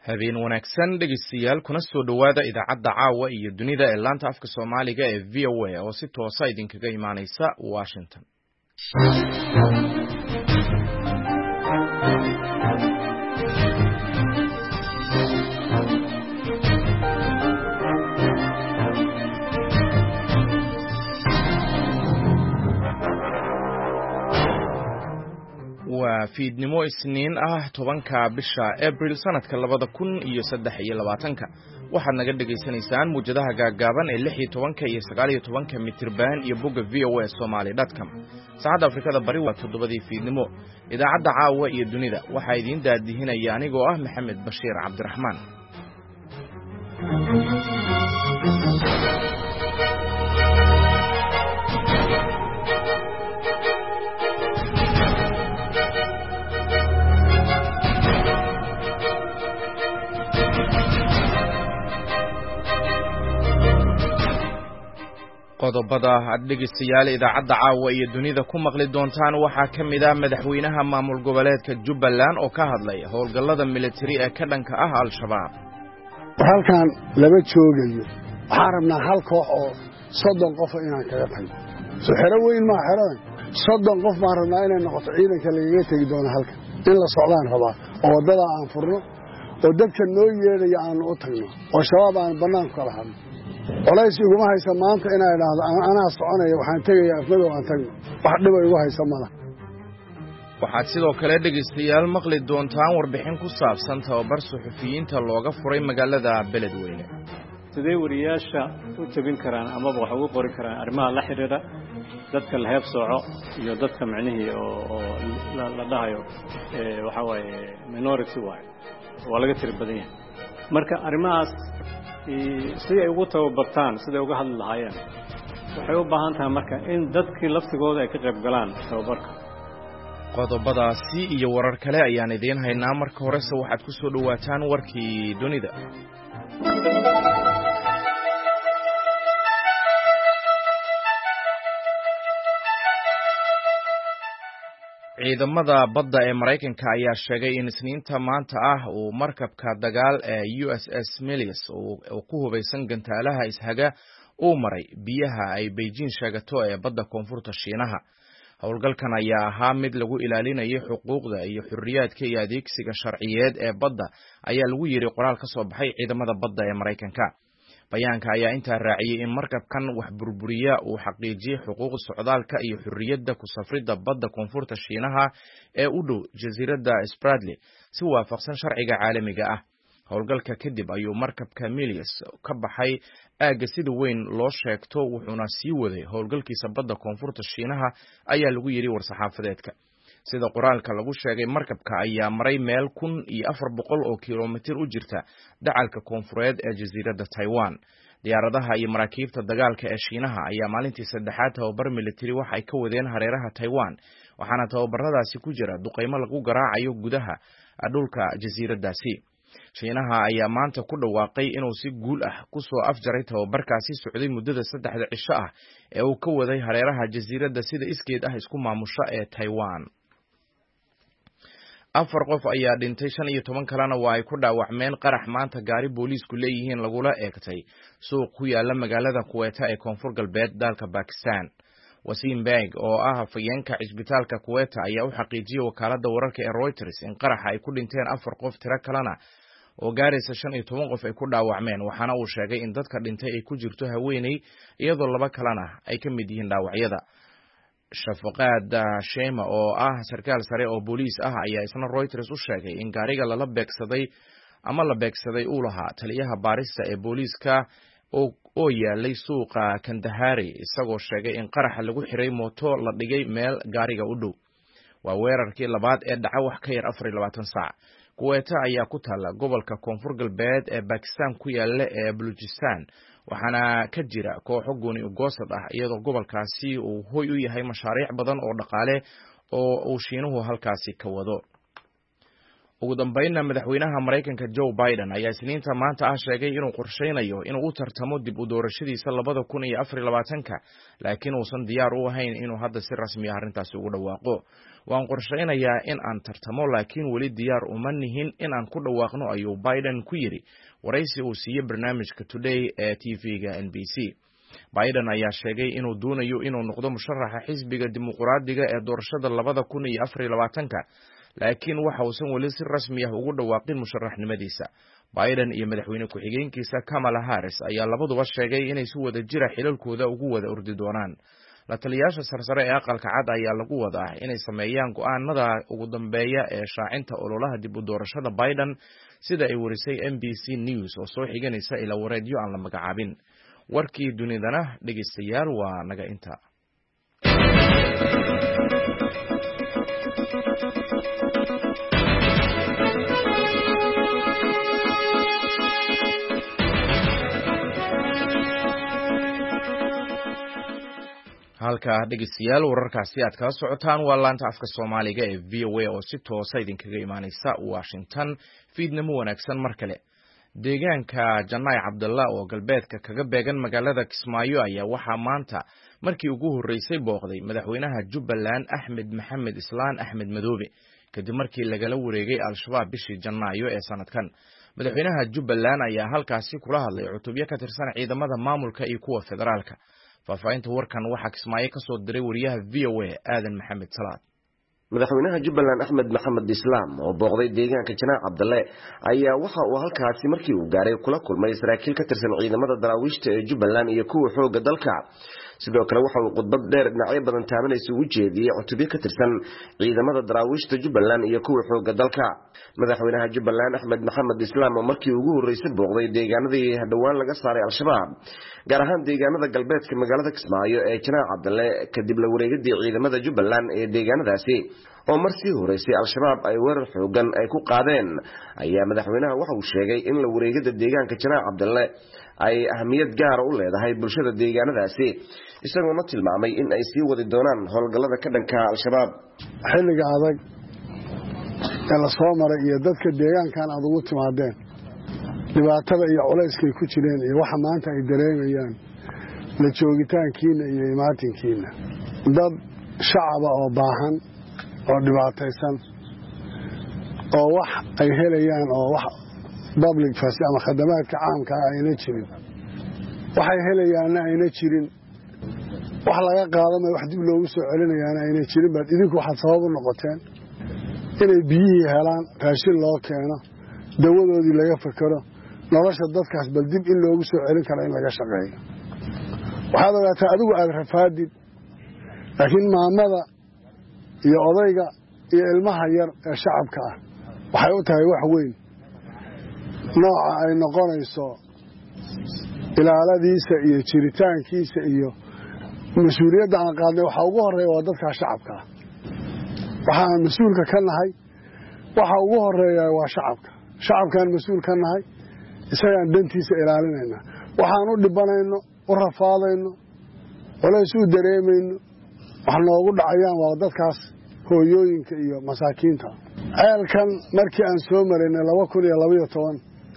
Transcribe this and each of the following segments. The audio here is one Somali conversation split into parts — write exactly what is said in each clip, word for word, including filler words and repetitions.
habeen wanaagsan dhegeystayaal kuna soo dhawaada idaacadda caawa iyo dunida ee laanta afka Soomaaliga ee V O A oo si toos ah idinkaga imaaneysa Washington. waa fiidnimo isniin ah tobanka bisha April sanadka labada kun iyo saddex iyo labaatanka waxaad naga dhageysanaysaan muujadaha gaagaaban ee lix iyo tobanka iyo sagaal iyo tobanka mitirban iyo bogga V O A Somali dot com. saacadda Afrikada Bari waa toddobadii fiidnimo. idaacadda caawa iyo dunida waxaa idin daadihinaya anigoo ah Maxamed Bashiir Cabdiraxmaan. qodobada aad dhegeystayaal idaacadda caawa iyo dunida ku maqli doontaan waxaa ka mid ah madaxweynaha maamul goboleedka Jubbaland oo ka hadlay howlgallada military ee ka dhanka ah al-shabaab. halkan laba joogayo waxaan rabnaa hal koox oo soddon qof inaan kaga tagno soo xero weyn ma xeradan soddon qof baan rabnaa inay noqoto ciidanka lagaga tagi doono halkan in la socdaan rabaa oo wadada aan furno oo dadka noo yeedhaya aan u tagno oo shabaab aan banaanka kala hadno colays iguma haysa maanta inay dhahdo anaa soconaya waxaan tagayaa afmado aan tagno wax dhib ay ugu haysa mala. waxaad sidoo kale dhegeystayaal maqli doontaan warbixin ku saabsan tababar suxufiyiinta looga furay magaalada Beledweyne. sidee wariyaasha u tabin karaan amaba wax ugu qori karaan arrimaha la xiriira dadka la heeb sooco iyo dadka macnihii oo la dhahayo waxa waaye minority way waa laga tiri badan yahay marka arrimahaas si ay ugu tababartaan siday uga hadli lahaayeen waxay u baahan tahay marka in dadkii laftigooda ay ka qayb galaan tababarka. qodobadaasi iyo warar kale ayaan idiin haynaa. marka horese waxaad ku soo dhawaataan warkii dunida. ciidamada badda ee Mareykanka ayaa sheegay in isniinta maanta ah uu markabka dagaal ee U S S Milius oo ku hubeysan gantaalaha ishaga uu maray biyaha ay Beijing sheegato ee badda koonfurta Shiinaha. howlgalkan ayaa ahaa mid lagu ilaalinayay xuquuqda iyo xurriyaadka iyo adeegsiga sharciyeed ee badda ayaa lagu yiri qoraal ka soo baxay ciidamada badda ee Mareykanka. bayaanka ayaa intaa raaciyay in markabkan wax burburiya uu xaqiijiyay xuquuqda socdaalka iyo xurriyadda ku safrida badda koonfurta Shiinaha ee u dhow jasiiradda Spratly si waafaqsan sharciga caalamiga ah. howlgalka kadib ayuu markabka Milius ka baxay aagga sida weyn loo sheegto wuxuuna sii waday howlgalkiisa badda koonfurta Shiinaha ayaa lagu yiri war-saxaafadeedka. sida qoraalka lagu sheegay markabka ayaa maray meel kun iyo afar boqol oo kiiloomitir u jirta dacalka koonfureed ee jasiiradda Taiwan. diyaaradaha iyo maraakiibta dagaalka ee Shiinaha ayaa maalintii saddexaad tababar military waxa ay ka wadeen hareeraha Taiwan waxaana tababaradaasi ku jira duqeymo lagu garaacayo gudaha dhulka jasiiraddaasi. Shiinaha ayaa maanta ku dhawaaqay inuu si guul ah ku soo afjaray tababarkaasi socday muddada saddexda cisho ah ee uu ka waday hareeraha jasiiradda sida iskeed ah isku maamusha ee Taiwan. afar qof ayaa dhintay shan iyo toban kalena waa ay ku dhaawacmeen qarax maanta gaari booliisku leeyihiin lagula eegtay suuq ku yaala magaalada Kuweta ee koonfur galbeed dalka Pakistan. Wasim Beg oo ah hafayeenka cisbitaalka Kuweta ayaa u xaqiijiyay wakaaladda wararka ee Reuters in qaraxa ay ku dhinteen afar qof tiro kalena oo gaaraysa shan iyo toban qof ay ku dhaawacmeen waxaana uu sheegay in dadka dhintay ay ku jirto haweeney iyadoo laba kalena ay ka mid yihiin dhaawacyada. Shafaqad Shema oo ah sarkaal sare oo booliis ah ayaa isna Reuters u sheegay in gaariga lala beegsaday ama la beegsaday uu lahaa taliyaha baarista ee booliiska oo oo yaalay suuqa Kandahari isagoo sheegay in qaraxa lagu xiray mooto la dhigay meel gaariga u dhow. waa weerarkii labaad ee dhaca wax ka yar afar iyo labaatan saac. Kuweta ayaa ku taala gobolka koonfur galbeed ee Pakistan ku yaala ee Balochistan waxaana ka jira kooxo gooni u goosad ah iyadoo gobolkaasi uu hoy u yahay mashaariic badan oo dhaqaale oo uu Shiinuhu halkaasi ka wado. ugu dambeynna madaxweynaha Mareykanka Joe Biden ayaa isniinta maanta ah sheegay inuu qorsheynayo inuu u tartamo dib u doorashadiisa labada kun iyo afar iyo labaatanka laakiin uusan diyaar u ahayn inuu hadda si rasmi ah arrintaasi ugu dhawaaqo. waan qorsheynayaa in aan tartamo laakiin weli diyaar uma nihin in aan ku dhawaaqno ayuu Biden ku yiri waraysi uu siiyay barnaamijka Today ee T V-ga N B C. Biden ayaa sheegay inuu doonayo inuu noqdo musharaxa xisbiga dimuqraadiga ee doorashada labada kun iyo afar iyo labaatanka, laakiin waxa uusan weli si rasmi ah ugu dhawaaqin musharaxnimadiisa. Biden iyo madaxweyne ku-xigeenkiisa Kamala Harris ayaa labaduba sheegay inay si wada jira xilalkooda ugu wada ordi doonaan. La taliyaasha sarsare ee aqalka cad ayaa lagu wadaa inay sameeyaan go'aanada ugu dambeeya ee shaacinta ololaha dib u doorashada Biden, sida ay warisay N B C News oo soo xiganaysa ila wareedyo aan la magacaabin. warkii dunidana dhegeystayaal waa naga inta. halka dhegeystayaal wararkaasi aad kala socotaan waa laanta afka Soomaaliga ee V O A oo si toos ah idinkaga imaanaysa Washington. fiidnimo wanaagsan mar kale. deegaanka Janay Cabdalla oo galbeedka kaga beegan magaalada Kismaayo ayaa waxaa maanta markii ugu horeysay booqday madaxweynaha Jubbaland Axmed Maxamed Islaan Axmed Madoobe kadib markii lagala wareegay Al-Shabaab bishii Janaayo ee sanadkan. madaxweynaha Jubbaland ayaa halkaasi kula hadlay cutubyo ka tirsan ciidamada maamulka iyo kuwa federaalka. faahfaahinta warkan waxaa Kismaayo ka soo diray wariyaha V O A Aadan Maxamed Salaad. madaxweynaha Jubbaland Axmed Maxamed Islaan oo booqday deegaanka Janay Cabdalle ayaa waxa uu halkaasi markii uu gaaray kula kulmay saraakiil ka tirsan ciidamada daraawiishta ee Jubbaland iyo kuwa xooga dalka. sidoo kale waxa uu khudbad dheer dhinacyo badan taabanaysa u jeediyay cutubyo ka tirsan ciidamada daraawiishta Jubbaland iyo kuwa xooga dalka. madaxweynaha Jubbaland Axmed Maxamed Islaan oo markii ugu horeysay booqday deegaanadii dhawaan laga saaray Al-Shabaab, gaar ahaan deegaanada galbeedka magaalada Kismaayo ee Janay Cabdalle kadib la wareegidii ciidamada Jubbaland ee deegaanadaasi oo markii horeysay Al-Shabaab ay weerar xoogan ay ku qaadeen, ayaa madaxweynaha waxa uu sheegay in la wareegida deegaanka Janay Cabdalle ay ahmiyad gaar ah u leedahay bulshada deegaanadaasi, isagoo ma tilmaamay in ay sii wadi doonaan howlgallada ka dhanka Al-Shabaab. xilliga adag ee la soo maray iyo dadka deegaankan aad ugu timaadeen dhibaatada iyo culayskay ku jireen iyo waxa maanta ay dareemayaan la joogitaankiina iyo imaatinkiina, dad shacaba oo baahan oo dhibaataysan oo wax ay helayaan oo wax public fasi ama khadamaadka caamka ah ayna jirin, waxay helayaanna ayna jirin, wax laga qaadamay wax dib loogu soo celinayaana ayna jirin, baad idinku waxaad sabab u noqoteen inay biyihii helaan, raashin loo keeno, dawadoodii laga fakero, nolosha dadkaas bal dib in loogu soo celin kara in laga shaqeeyo. waxaad ogaataa adigu aad rafaadid, laakiin maamada iyo odayga iyo ilmaha yar ee shacabka ah waxay u tahay wax weyn. nooca ay noqonayso ilaaladiisa iyo jiritaankiisa iyo mas-uuliyadda aan qaadnay waxaa ugu horeeya waa dadkaa shacabka ah. waxaan mas-uulka ka nahay waxa ugu horeeya waa shacabka. shacabkaan mas-uul ka nahay, isagaan dantiisa ilaalinayna. waxaan u dhibanayno, u rafaadayno, culays u dareemayno, wax noogu dhacayaan waa dadkaas hooyooyinka iyo masaakiinta. ceelkan markii aan soo maraynay laba kun iyo labaiyo toban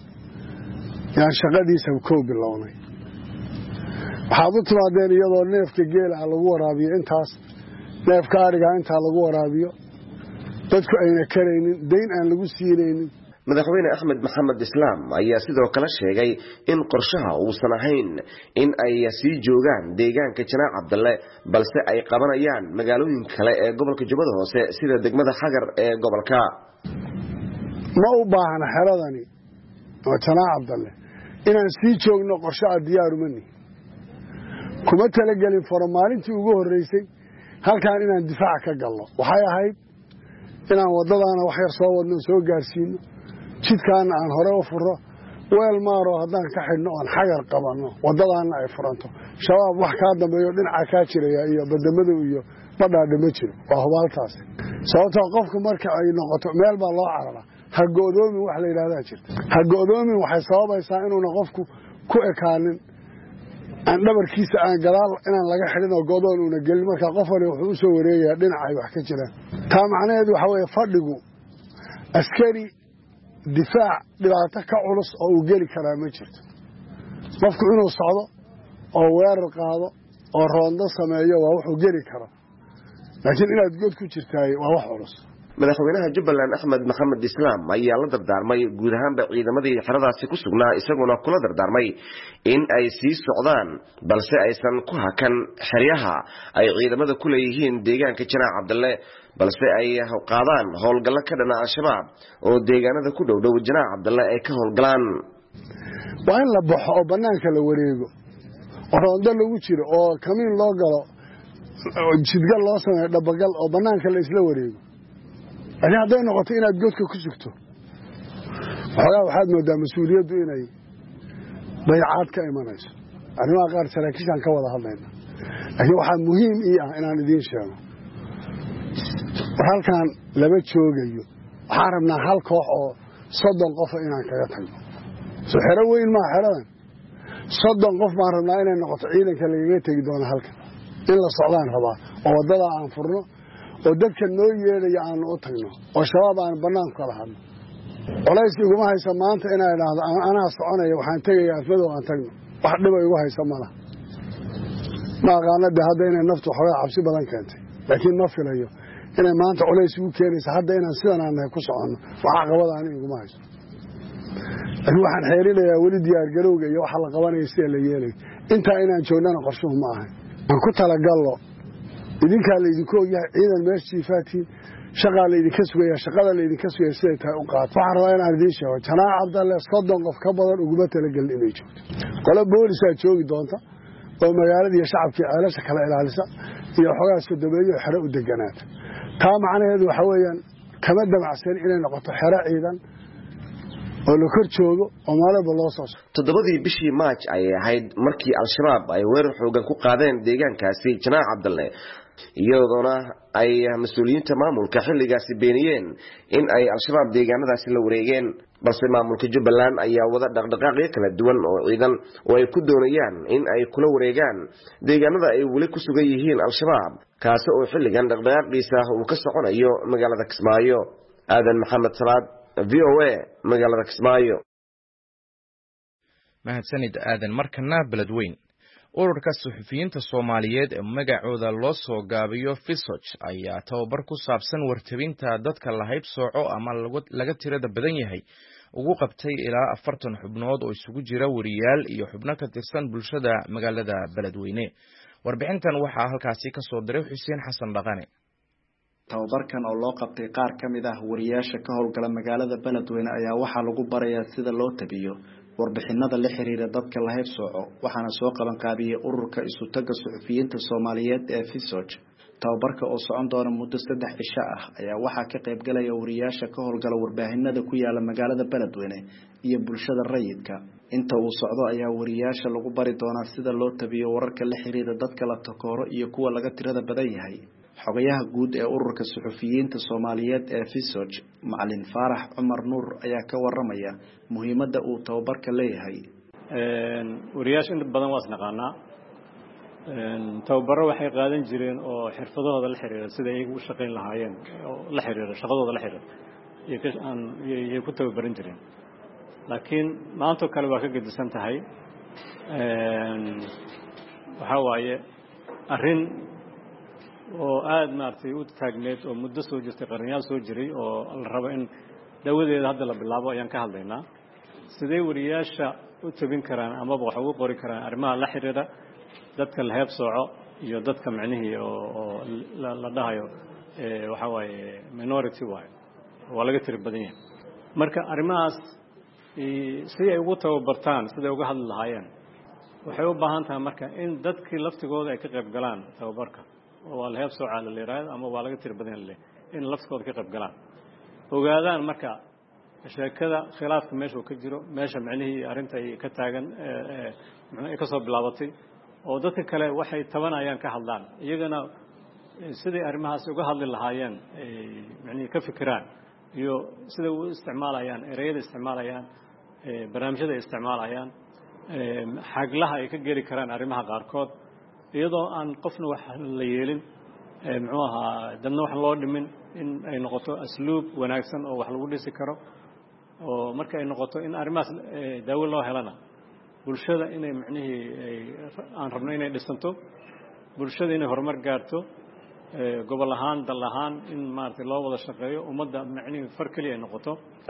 yaan shaqadiisa koo bilownay. waxaad u timaadeen iyadoo neefka geela lagu waraabiyo intaas, neefka ariga intaa lagu waraabiyo, dadku ayna karaynin, dayn aan lagu siinaynin. madaxweyne Axmed Maxamed Islaan ayaa sidoo kale sheegay in qorshaha uusan ahayn in ay sii joogaan deegaanka Janay Cabdalle, balse ay qabanayaan magaalooyin kale ee gobolka Jubbada Hoose sida degmada Xagar ee gobolka. ma u baahna xeradani oo Janay Cabdalle inaan sii joogno qorshe diyaar uma nihin. kuma talagelin faro maalintii ugu horeysay halkaan inaan difaac ka galno. waxay ahayd inaan wadadaana wax yar soo wadno soo gaarsiino, jidkaana aan hore u furo, weel maaro haddaan ka xidhno oon Xagar qabanno, wadadaana ay furanto. shabaab wax kaa dambeeyo dhinaca kaa jiraya iyo badamadow iyo badhaadha ma jiro. waa hubaaltaas sababtoo qofku marka ay noqoto meel baa loo cararaa. ha go'doomin wax la yidhahdaa jirta. ha go'doomin waxay sababaysaa inuuna qofku ku ekaanin aan dhabarkiisa aan gadaal inaan laga xidhin oo go'doon uuna gelin. markaa qof wali wuxuu u soo wareegayaa dhinaca ay wax ka jiraan. taa macnaheedu waxa weeye fadhigu askari difaac dhibaato ka culus oo uu geli karaa ma jirto. qofku inuu socdo oo weerar qaado oo roondo sameeyo waa wuxuu geli karo. laakiin inaad god ku jirtaay waa wax culus. madaxweynaha Jubbaland Axmed Maxamed Islaam ayaa la dardaarmay guud ahaanba ciidamadii xeradaasi ku sugnaa isaguna kula dardaarmay in ay sii socdaan balse aysan ku hakan xeryaha ay ciidamada ku leeyihiin deegaanka Janaac Cabdalle balse ay qaadaan howlgallo ka dhana al-shabaab oo deegaanada ku dhow dhow Janaac Cabdalle ay ka howlgalaan. waa in la baxo oo banaanka la wareego oo roonda lagu jiro oo kamiin loo galo oo jidgal loo sameeyo dhabagal oo banaanka la isla wareego. laakiin hadday noqoto inaad godka ku sugto waxoogaa waxaad moodaa mas-uuliyaddu inay dayacaad ka imanayso. arrimaha qaar saraakiishaan ka wada hadlayna laakiin waxaa muhiim ii ah inaan idiin sheego war halkaan lama joogayo. waxaan rabnaa hal koox oo soddon qofa inaan kaga tagno. soo xero weyn maa xeradan soddon qof baan rabnaa inay noqoto ciidanka lagaga tegi doono halkan in la socdaan rabaa oo waddada aan furno oo dadka noo yeedhaya aanu u tagno oo shabaab aan banaanku kala hadno. colays iguma haysa maanta inaa idhaahdo anaa soconaya waxaan tegayaa afmadow aan tagno wax dhiba igu haysa malaha. ma aqaana de hadda inay naftu waxoogaa cabsi badan keentay laakiin ma filayo inay maanta colays igu keenaysa hadda inaan sidan aan nahay ku soconno wax caqabada ani iguma hayso. laakiin waxaan xeerinayaa weli diyaargarowga iyo waxa la qabanaya sida la yeelayo intaa inaan joognana qorshuhu ma ahay. aan ku talagallo idinkaa laydinku ogyahay ciidan meesha jiifaatiin shaqaa laydinka sugaya shaqada laydinka sugaya siday tahay u qaato. waxaan rabaa inaan idiin sheego Janaac Cabdalle soddon qof ka badan uguma talagelin inay joogto. qolo boolisaa joogi doonta oo magaalada iyo shacabkii ceelasha kala ilaalisa iyo xogaa sodomeeyo xero u deganaata. taa macnaheedu waxa weeyaan kama damacsan inay noqoto xero ciidan oo la kor joogo oo maalaba loo soo socdo. toddobadii bishii Maaj ay ahayd markii al-shabaab ay weerar xoogan ku qaadeen deegaankaasi Janaac Cabdalle iyadoona ay mas'uuliyiinta maamulka xilligaasi beeniyeen in ay al-shabaab deegaanadaasi la wareegeen balse maamulka Jubbaland ayaa wada dhaqdhaqaaqyo kala duwan oo ciidan oo ay ku doonayaan in ay kula wareegaan deegaanada ay weli ku sugan yihiin al-shabaab kaas oo xilligan dhaqdhaqaaqiisa uu ka soconayo magaalada Kismaayo. Aadan Maxamed Salaad V O A magaalada Kismaayo. mahadsanid aadan. markana beledweyn ururka suxufiyiinta Soomaaliyeed ee magacooda loo soo gaabiyo Fisoch ayaa tababar ku saabsan wartabinta dadka la hayb sooco ama laga tirada badan yahay ugu qabtay ilaa afartan xubnood oo isugu jira wariyaal iyo xubno ka tirsan bulshada magaalada Beledweyne. warbixintan waxaa halkaasi ka soo diray Xuseen Xasan Dhaqane. tababarkan oo loo qabtay qaar ka mid ah wariyaasha ka howlgala magaalada Beledweyne ayaa waxaa lagu barayaa sida loo tabiyo warbixinada la xiriira dadka la hayb sooco waxaana soo qaban qaabiyay ururka isu taga suxufiyiinta Soomaaliyeed ee Fisoch. tababarka oo socon doona muddo saddex cisho ah ayaa waxaa ka qayb galaya wariyaasha ka howlgala warbaahinada ku yaala magaalada Beledweyne iyo bulshada rayidka. inta uu socdo ayaa wariyaasha lagu bari doonaa sida loo tabiyo wararka la xiriira dadka la takooro iyo kuwa laga tirada badan yahay. xogayaha guud ee ururka suxufiyiinta Soomaaliyeed ee Fisoch Macalin Faarax Cumar Nuur ayaa ka waramaya muhiimadda uu tababarka leeyahay. een wariyaasha inta badan waa isnaqaanaa een tababaro waxay qaadan jireen oo xirfadahooda la xiriira sida ay ugu shaqeyn lahaayeen oo la xiriira shaqadooda la xiriira iyo ka aan iyo ku tababaran jireen. laakiin maanta kale waa ka gedisan tahay een waxa waaye arrin oo aad maartay u taagneed oo muddo soo jirtay qarniyaal soo jiray oo la rabo in dawadeeda hadda la bilaabo ayaan ka hadlaynaa. sidee wariyaasha u tabin karaan ama wax ugu qori karaan arrimaha la xiriira dadka la hayb sooco iyo dadka macnihii oo la dhahayo ee waxa waaye minority way waa laga tir badan yahay. marka arrimahaas si ay ugu tababartaan sida uga hadli lahaayeen waxay u baahan tahay marka in dadkii laftigooda ay ka qayb galaan tababarka oo la hayb sooco la leeyahay ama waa laga tir badan yahay in laftigooda ka qayb galaan ogaadaan marka sheekada khilaafka meesha ka jiro meesha macnihii arinta ay ka taagan ee ay ka soo bilaabatay oo dadka kale waxay tabanayaan ka hadlaan iyagana sidii arrimahaas uga hadli lahaayeen ay macnihii ka fikiraan iyo sida uu isticmaalayaan ereyada isticmaalayaan ee barnaamijyada isticmaalayaan ee xaglaha ay ka geli karaan arrimaha qaarkood iyadoo aan qofna wax la yeelin ee muxuu ahaa dadna wax loo dhimin in ay noqoto asluub wanaagsan oo wax lagu dhisi karo oo marka ay noqoto in arrimahaas daawo loo helana bulshada inay macnihii aan rabno inay dhisanto bulshada inay horumar gaarto gobol ahaan dal ahaan in maartay loo wada shaqeeyo ummadda macnihi far kaliya noqoto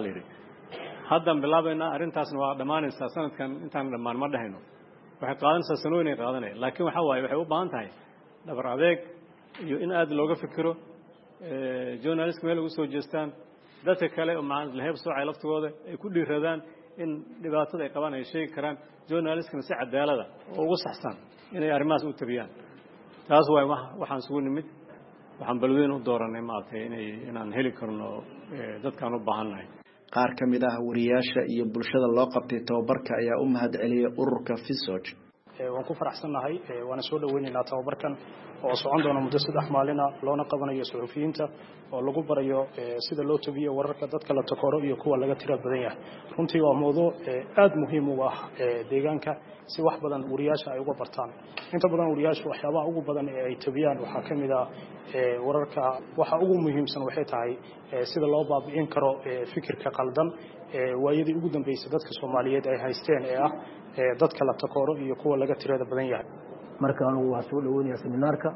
haddan bilaabayna arrintaasna waa dhamaanaysaa sanadkan intaan dhamaan ma dhahayno waxay qaadanaysaa sanooyin ay qaadanayaan laakiin waxa waaye waxay u baahan tahay dhabar adeeg iyo in aad looga fikiro journalist meel ugu soo jeestaan dadka kale oo macaan la heeb soocay laftigooda ay ku dhiiradaan in dhibaatada ay qabaan ay sheegi karaan journalistkana si cadaalada oo ugu saxsan inay arrimahaas u tabiyaan taas waa waxaan sugu nimid waxaan balweyn u dooranay maartay inay inaan heli karno dadkaan u baahannahay qaar ka mid ah wariyaasha iyo bulshada loo qabtay tababarka ayaa u mahad celiyay ururka Fisoj waan ku faraxsanahay waana soo dhaweynaynaa tababarkan oo socon doona muddo saddex maalin ah loona qabanayo suxufiyiinta oo lagu barayo sida loo tabiyo wararka dadka la takooro iyo kuwa laga tira badan yahay runtii waa mowduuc aad muhiim u ah deegaanka si wax badan wariyaasha ay uga bartaan inta badan wariyaasha waxyaabaha ugu badan ee ay tabiyaan waxaa ka mid ah wararka waxa ugu muhiimsan waxay tahay sida loo baabi'in karo fikirka qaldan waayadii ugu dambeysay dadka Soomaaliyeed ay haysteen ee ah dadka la takooro iyo kuwa laga tirada badan yahay marka anigu waa soo dhaweynaya seminaarka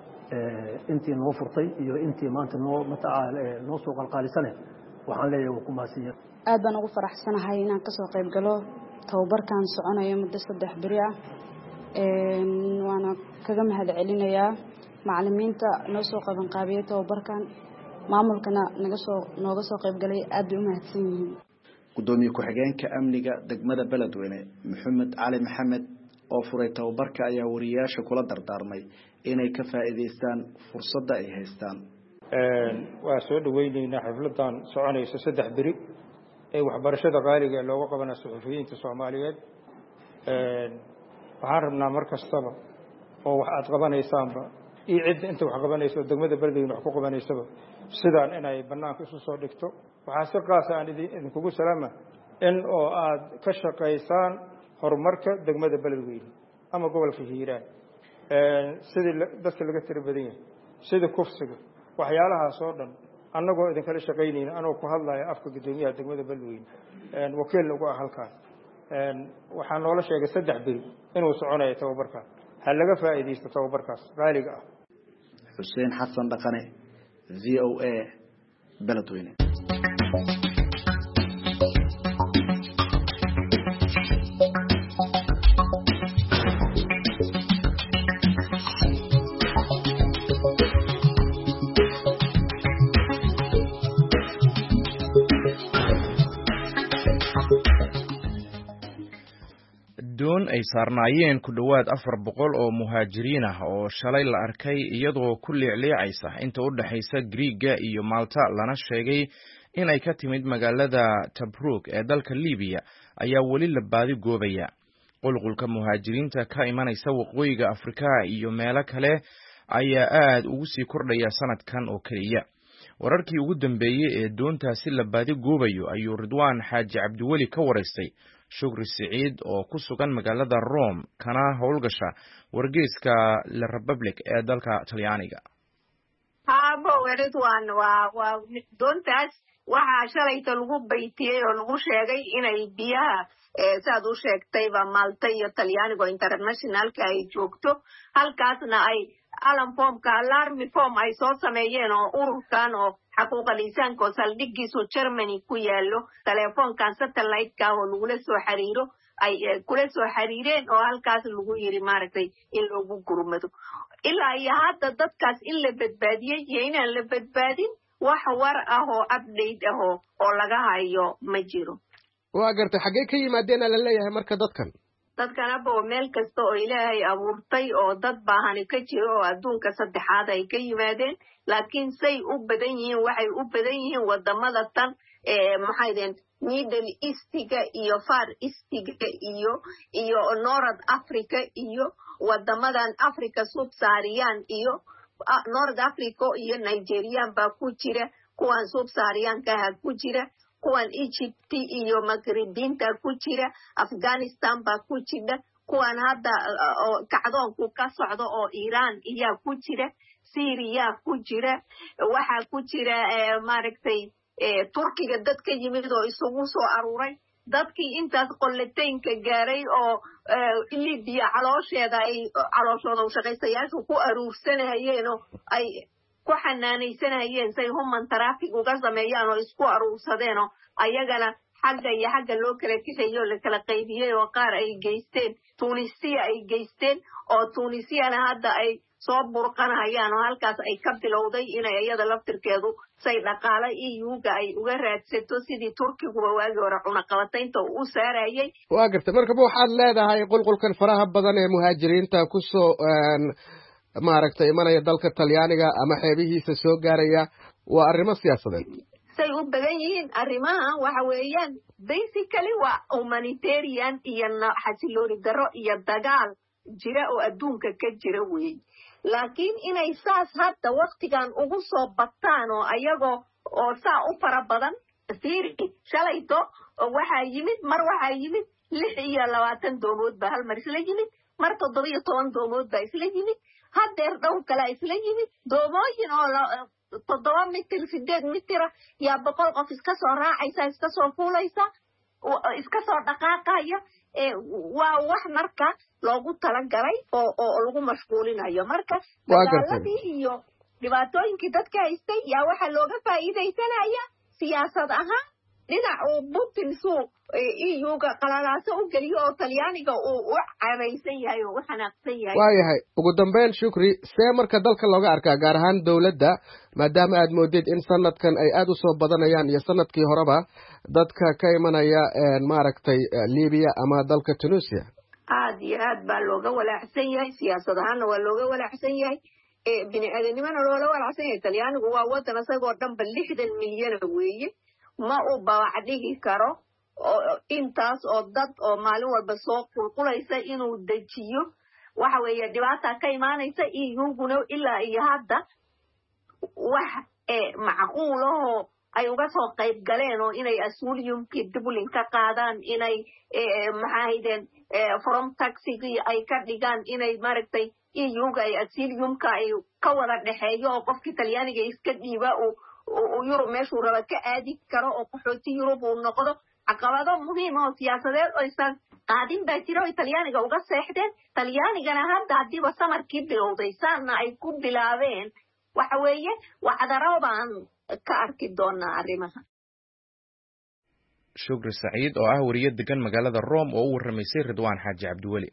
intii noo furtay iyo intii maanta noo mataal noo soo qalqaalisane waxaan leeyahay ku maasiyo aad baan ugu faraxsanahay inaan ka soo qayb galo tababarkan soconayo muddo saddex bari ah een waana kaga mahad celinayaa macallimiinta noo soo qaban qaabiyay tababarkan maamulkana naga soo nooga soo qayb galay aad u mahadsan yihiin gudoomiye ku-xigeenka amniga degmada Beledweyne Maxamed Cali Maxamed oo furay tababarka ayaa wariyaasha kula dardaarmay inay ka faa'iideystaan fursadda ay haystaan een waa soo dhaweynaynaa xafladan soconaysa saddex bari ee waxbarashada qaaliga looga qabanayo suxufiyiinta Soomaaliyeed een waxaan rabnaa mar kastaba oo wax aad qabanaysaanba iyo cid inta wax qabanayso degmada Beledweyne wax ku qabanaysaba sidaan inay banaanka isu soo dhigto waxaa si qaas ah idin kugu salaama in oo aad ka shaqeysaan horumarka degmada Beledweyne ama gobolka Hiiraan ee sidii dadka laga tiri badan yahay sida kufsiga waxyaalaha soo dhan annagoo idin kala shaqeynayna anoo ku hadlayo afka gudoomiyaha degmada Beledweyne ee wakiil ugu ah halkaan ee waxaan noola sheegay saddex bari inuu soconayo tababarka hal laga faa'iideysto tababarkaas qaaliga ah Xuseen Xasan Dhaqane V O A Beledweyne doon ay saarnaayeen ku dhawaad afar boqol oo muhaajiriin ah oo shalay la arkay iyadoo ku leecleecaysa inta u dhaxaysa Greega iyo Malta lana sheegay in ay ka timid magaalada Tobruk ee dalka Liibiya ayaa weli la baadi goobaya qulqulka muhaajiriinta ka imanaysa waqooyiga Afrika iyo meelo kale ayaa aad ugu sii kordhaya sanadkan oo kaliya wararkii ugu dambeeyay ee doontaasi la baadi goobayo ayuu Ridwaan Xaaji Cabdiweli ka wareystay Shukri Siciid oo ku sugan magaalada Rome kana howlgasha wargeyska La Republic ee dalka Talyaaniga. Haabo Ridwaan waa waa doontaas waxa shalayta lagu baytiyay oo lagu sheegay inay biyaha saad u sheegtayba Malta iyo Talyaaniga internationalka ay joogto halkaasna ay alarm formka alarm form ay soo sameeyeen oo ururkan oo xaquuqul insaanka oo saldhigiisu Germany ku yaalo telefoonkan satellite-ka oo lagu soo xiriiro ay kula soo xiriireen oo halkaas lagu yiri maaragtay in lagu gurmado ilaa iyo hadda dadkaas in la badbaadiyay iyo inaan la badbaadin wax war ah oo update ah oo laga hayo ma jiro waa gartay xagee ka yimaadeen la leeyahay marka dadkan dadkan abo meel kasta oo Ilaahay abuurtay oo dad baahan ka jiro oo adduunka saddexaad ay ka yimaadeen laakiin say u badan yihiin waxay u badan yihiin wadamada tan ee maxaydeen Middle East-ga iyo Far East-ga iyo iyo North Africa iyo wadamadan Africa Sub-Saharan iyo North Africa iyo Nigeria baa ku jira kuwan Sub-Saharan ka ku jira kuwan Egypt iyo Maghrebinta ku jira Afghanistan baa ku jira kuwan hadda kacdoonku ka socdo oo Iran iyo ku jira Syria ku jira waxa ku jira maaragtay Turkiga dadka yimid oo isugu soo aruuray dadkii intaas qolleteynka gaaray oo Libya caloosheeda ay calooshooda u shaqaystayaashu ku aruursanayeen oo ay ku xanaanaysanayeen say human traffic uga sameeyaan oo isku aruursadeen oo ayagana xagga iyo xagga loo kala kaxeeyo la kala qaybiyey oo qaar ay geysteen Tunisia ay geysteen oo Tunisiana hadda ay soo burqanayaan oo halkaas ay ka bilowday inay iyada laftirkeedu say dhaqaale E U-ga ay uga raadsato sidii Turkiguba waagi hore cunaqabataynta u saarayay. waa gartay marka waxaad leedahay qulqulkan faraha badan ee muhaajiriinta ku soo maaragtay imanaya dalka Talyaaniga ama xeebihiisa soo gaaraya waa arrimo siyaasadeed say u badan yihiin arrimaha waxa weeyaan basically waa humanitarian iyo xasilooni darro iyo dagaal jira oo adduunka ka jira weey laakiin inay saas hadda waqtigan ugu soo bataan oo ayagoo oo saa u fara badan fiiri shalayto waxa yimid mar waxa yimid lix iyo labaatan doomood ba hal mar isla yimid mar toddoba iyo toban doomood ba isla yimid haddeer dhow kale isla yimid doomooyin oo toddoba mitir sideed mitir yaa boqol qof iska soo raacaysa iska soo fuulaysa iska soo dhaqaaqaya waa wax marka loogu talagalay oo oo lagu mashquulinayo marka dagaaladii iyo dhibaatooyinkii dadka haystay yaa waxa looga faa'iidaysanaya siyaasad ahaan dhinac uu Putin suu E U-ga qalalaaso u geliyo oo Talyaaniga uu u caraysan yahay oo u xanaaqsan yahay waayahay ugu dambeyn Shukri see marka dalka looga arkaa gaar ahaan dawladda maadaama aad moodid in sanadkan ay aad u soo badanayaan iyo sanadkii horeba dadka ka imanaya maaragtay Liibiya ama dalka Tunisia aad iyo aad baa looga walaacsan yahay siyaasad ahaanna waa looga walaacsan yahay ee bini'aadanimana looga walaacsan yahay Talyaanigu waa wadan asagoo dhanba lixdan milyan weeye ma u baawacdigi karo oo intaas oo dad oo maalin walba soo qulqulaysa inuu dejiyo waxa weeye dhibaata ka imaanaysa E U-guna ilaa iyo hadda wax ee macquul ah ay uga soo qayb galeen oo inay assuliumkii Dublin ka qaadaan inay maxaahideen from taxi ay ka dhigaan inay maaragtay E U-ga ay assuliumka ay ka wada dhaxeeyo oo qofkii Talyaaniga iska dhiiba oo oo Yurub meeshuu raba ka aadi karo oo qaxooti Yurub uu noqdo caqabado muhiim ah oo siyaasadeed oo isan qaadin baa jira oo Talyaaniga uga seexdeen Talyaanigana hadda hadiiba samarkii bilowday saana ay ku bilaabeen waxa weeye wacdaro baan ka arki doonaa arrimaha Shukri Saciid oo ah wariye degan magaalada Rome oo u warramaysay Ridwaan Xaaji Cabdiweli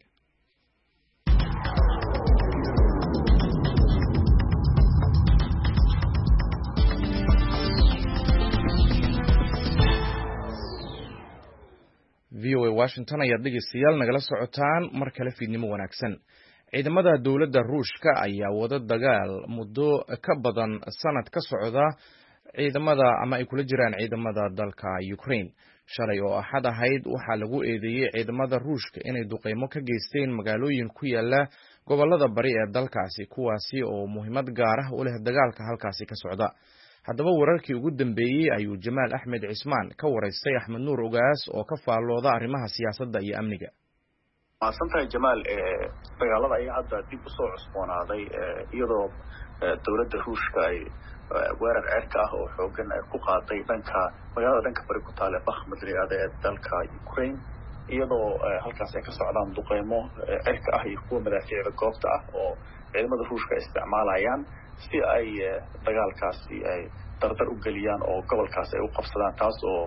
V O A Washington ayaa dhegeystayaal nagala socotaan mar kale fiidnimo wanaagsan ciidamada dawladda Ruushka ayaa wada dagaal muddo ka badan sanad ka socda ciidamada ama ay kula jiraan ciidamada dalka Ukraine shalay oo axad ahayd waxaa lagu eedeeyay ciidamada Ruushka inay duqeymo ka geysteen magaalooyin ku yaala gobolada bari ee dalkaasi kuwaasi oo muhiimad gaar ah u leh dagaalka halkaasi ka socda haddaba wararkii ugu dambeeyay ayuu Jamaal Axmed Cismaan ka wareystay Axmed Nuur Ogaas oo ka faallooda arrimaha siyaasadda iyo amniga maasantahay Jamaal ee dagaalada ayaa hadda dib u soo cusboonaaday iyadoo dawladda Ruushka ay weerar cirka ah oo xoogan ay ku qaaday dhanka magaalada dhanka bari ku taal Bakhmut ee dalka Ukraine iyadoo halkaas ay ka socdaan duqeymo cirka ah iyo kuwa madaafiicda goobta ah oo ciidamada Ruushka isticmaalayaan si ay dagaalkaasi ay dardar u galiyaan oo gobolkaas ay u qabsadaan taas oo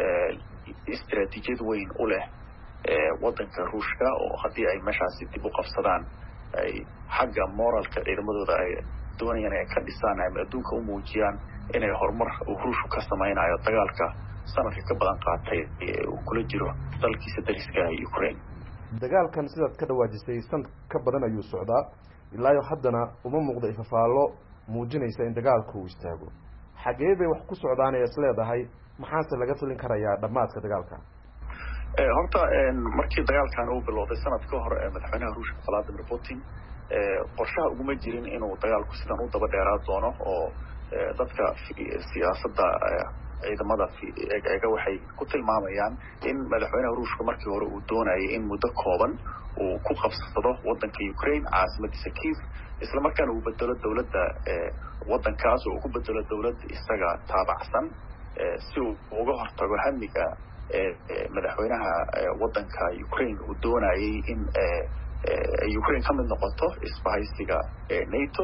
istiraatiijiyad weyn u leh wadanka Ruushka oo hadii ay meeshaasi dib u qabsadaan ay xagga moralka ciidamadooda ay doonayaan ay ka dhisaan ay adduunka u muujiyaan inay horumar uu Ruushku ka samaynayo dagaalka sanadka ka badan qaatay ee uu kula jiro dalkiisa dariska ah Ukraine dagaalkan sidaad ka dhawaajisay san ka badan ayuu socdaa ilaa haddana uma muuqdo ifafaalo muujinaysa in dagaalku uu istaago xagee bay wax ku socdaan ee isleedahay maxaase laga filin karayaa dhamaadka dagaalka ee horta markii dagaalkan uu bilowday sanad ka hor ee madaxweynaha Ruushka Vladimir Putin ee qorshaha ugu jirin inuu dagaalku sidan u daba dheeraad doono oo dadka siyaasadda ciidamada eega waxay ku tilmaamayaan in madaxweynaha Ruushka markii hore uu doonayay in muddo kooban uu ku qabsado wadanka Ukraine caasimadiisa Kiev isla markaana uu bedelo dawladda wadankaas oo ku bedelo dawlad isaga taabacsan si uu uga hortago hamiga madaxweynaha wadanka Ukraine uu doonayay in Ukraine ka mid noqoto isbahaysiga NATO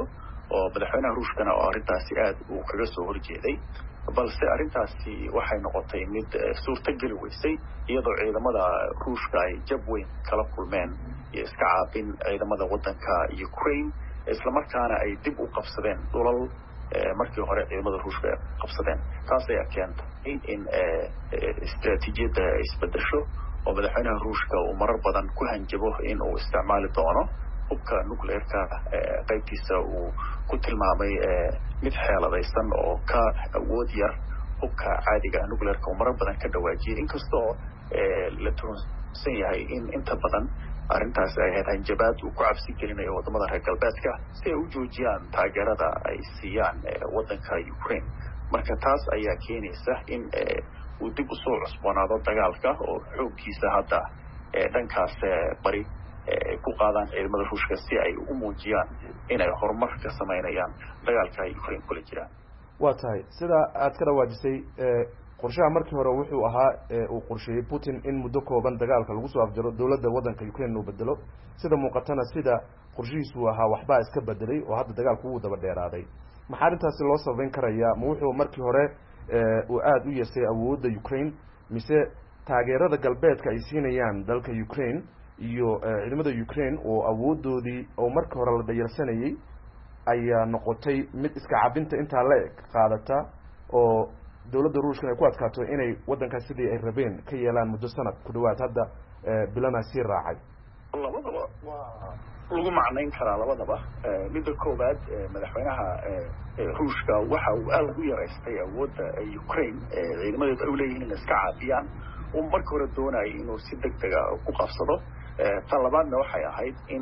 oo madaxweynaha ruushkana oo arrintaasi aad uu kaga soo horjeeday balse arrintaasi waxay noqotay mid suurtageli weysay iyadoo ciidamada ruushka ay jab weyn kala kulmeen iyo iska caabin ciidamada waddanka Ukraine isla markaana ay dib u qabsadeen dhulal markii hore ciidamada ruushka qabsadeen taas ayaa keentay in istiraatiijiyadda isbedesho oo madaxweynaha ruushka uu marar badan ku hanjabo in uu isticmaali doono hubka nuclearka qaybtiisa uu ku tilmaamay mid xeeladaysan oo ka awood yar hubka caadiga nuclearka uu marar badan ka dhawaajiyay inkastoo la tuhunsan yahay in inta badan arrintaas ay ahayd hanjabaad uu ku cabsi gelinayo wadamada reer galbeedka si ay u joojiyaan taageerada ay siiyaan waddanka Ukraine marka taas ayaa keenaysa in uu dib usoo cusboonaado dagaalka oo xooggiisa hadda dhankaas bari ku qaadaan ciidamada ruushka si ay u muujiyaan inay horumar ka samaynayaan dagaalka ay Ukraine kula jiraan waa tahay sida aad ka dhawaajisay qorshaha markii hore wuxuu ahaa uu qorsheeyay Putin in muddo kooban dagaalka lagu soo afjaro dawladda waddanka Ukraine uu bedelo sida muuqatana sida qorshihiisu ahaa waxba iska bedelay oo hadda dagaalku uu daba dheeraaday maxaa intaasi loo sabayn karayaa ma wuxuu markii hore uu aad u yeesay awoodda Ukraine mise taageerada galbeedka ay siinayaan dalka Ukraine iyo ciidamada Ukraine oo awoodoodii oo markii hore la dayarsanayay ayaa noqotay mid iska cabinta inta la qaadata oo dawladda ruushka ay ku adkaato inay waddanka sidii ay rabeen ka yeelaan muddo sanad ku dhawaad hadda bilana sii raacay labadaba waa lagu macnayn karaa labadaba midda koowaad madaxweynaha ruushka waxa uu aad u yaraystay awoodda Ukraine ciidamadeedu ay u leeyihiin in iska caabiyaan uu markii hore doonayay inuu si degdeg ah ku qabsado tan labaadna waxay ahayd in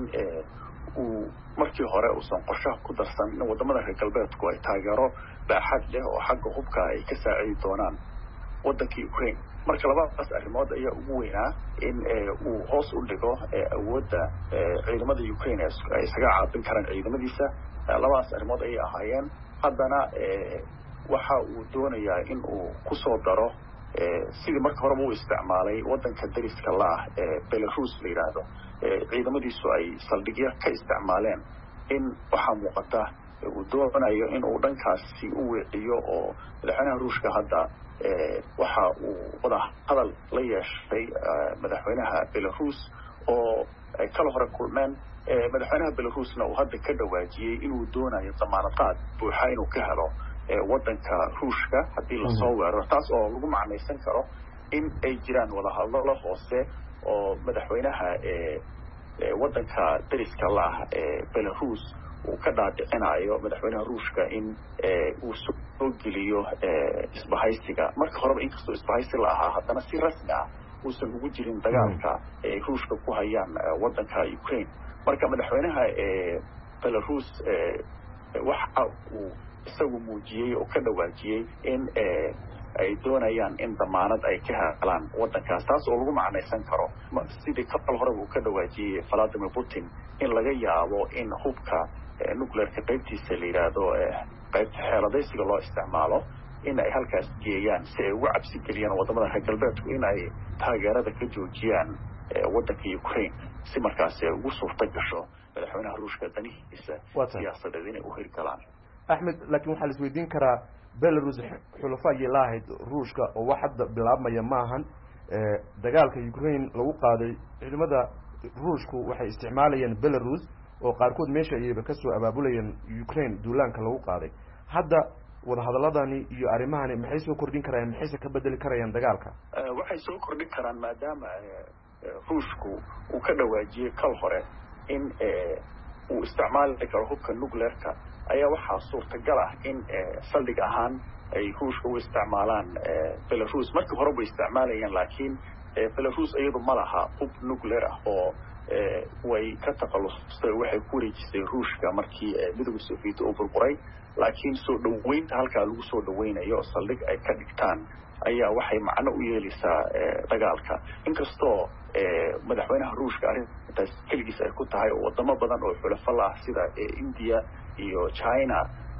uu markii hore uusan qorshaha ku darsan in wadamada reer galbeedku ay taageero baaxad leh oo xagga hubka ay ka saacidi doonaan waddanka Ukraine marka labadaas arrimood ayaa ugu weynaa in uu hoos u dhigo awoodda ciidamada Ukraine ay isaga caabin karaan ciidamadiisa labadaas arrimood ayay ahaayeen haddana waxa uu doonayaa in uu ku soo daro sidii marka horeba uu isticmaalay waddanka dariska la ah ee Belarus la yiraahdo ciidamadiisu ay saldhigyo ka isticmaaleen in waxaa muuqata uu doonayo in uu dhankaasi u weeciyo oo madaxweynaha ruushka hadda waxa uu wada hadal la yeeshay madaxweynaha Belarus oo ay kala hore kulmeen madaxweynaha Belarusna uu hadda ka dhawaajiyay inuu doonayo damaanad qaad buuxa inuu ka helo waddanka ruushka haddii la soo weeraro taas oo lagu macnaysan karo in ay jiraan wada hadallo hoose oo madaxweynaha waddanka dariska la ah ee Belarus uu ka dhaadhicinayo madaxweynaha ruushka in uu soo geliyo isbahaysiga marka horeba inkastoo isbahaysi la ahaa haddana si rasmi ah uusan ugu jirin dagaalka ay ruushka ku hayaan waddanka Ukraine marka madaxweynaha Belarus waxa uu isagu muujiyay oo ka dhawaajiyay in ay doonayaan in damaanad ay ka helaan waddankaas taas oo lagu macnaysan karo sidii kal hore uu ka dhawaajiyay Vladimir Putin in laga yaabo in hubka nuclearka qaybtiisa la yiraahdo qaybta xeeladaysiga loo isticmaalo in ay halkaas geeyaan si ay ugu cabsi geliyaan wadamada reer galbeedku in ay taageerada ka joojiyaan waddanka Ukraine si markaas ay ugu suurta gasho madaxweynaha ruushka danihiisa siyaasadeed inay u hirgalaan Ahmed laakiin waxa la isweydiin karaa Belarus xulafaa ay lahayd ruushka oo wax hadda bilaabmaya maahan dagaalka Ukraine lagu qaaday ciidamada ruushku waxay isticmaalayeen Belarus oo qaarkood meesha ay ka soo abaabulayeen Ukraine duulaanka lagu qaaday hadda wada hadaladani iyo arimahani maxay soo kordhin karaan maxay ka bedeli karayaan dagaalka waxay soo kordhin karaan maadaama ruushku uu ka dhawaajiyay kal hore in uu isticmaali karo hubka nuclearka ayaa waxaa suurtagal ah in saldhig ahaan ay ruushka u isticmaalaan Belarus markii hore way isticmaalayeen laakiin Belarus iyadu ma laha hub nuclear ah oo way ka taqallustay waxay ku wareejisay ruushka markii midowga Soviet uu burburay laakiin soo dhaweynta halka lagu soo dhaweynayo saldhig ay ka dhigtaan ayaa waxay macno u yeelaysaa dagaalka inkastoo madaxweynaha ruushka arrintaas kaligiis ay ku tahay wadamo badan oo xulafo ah sida India iyo China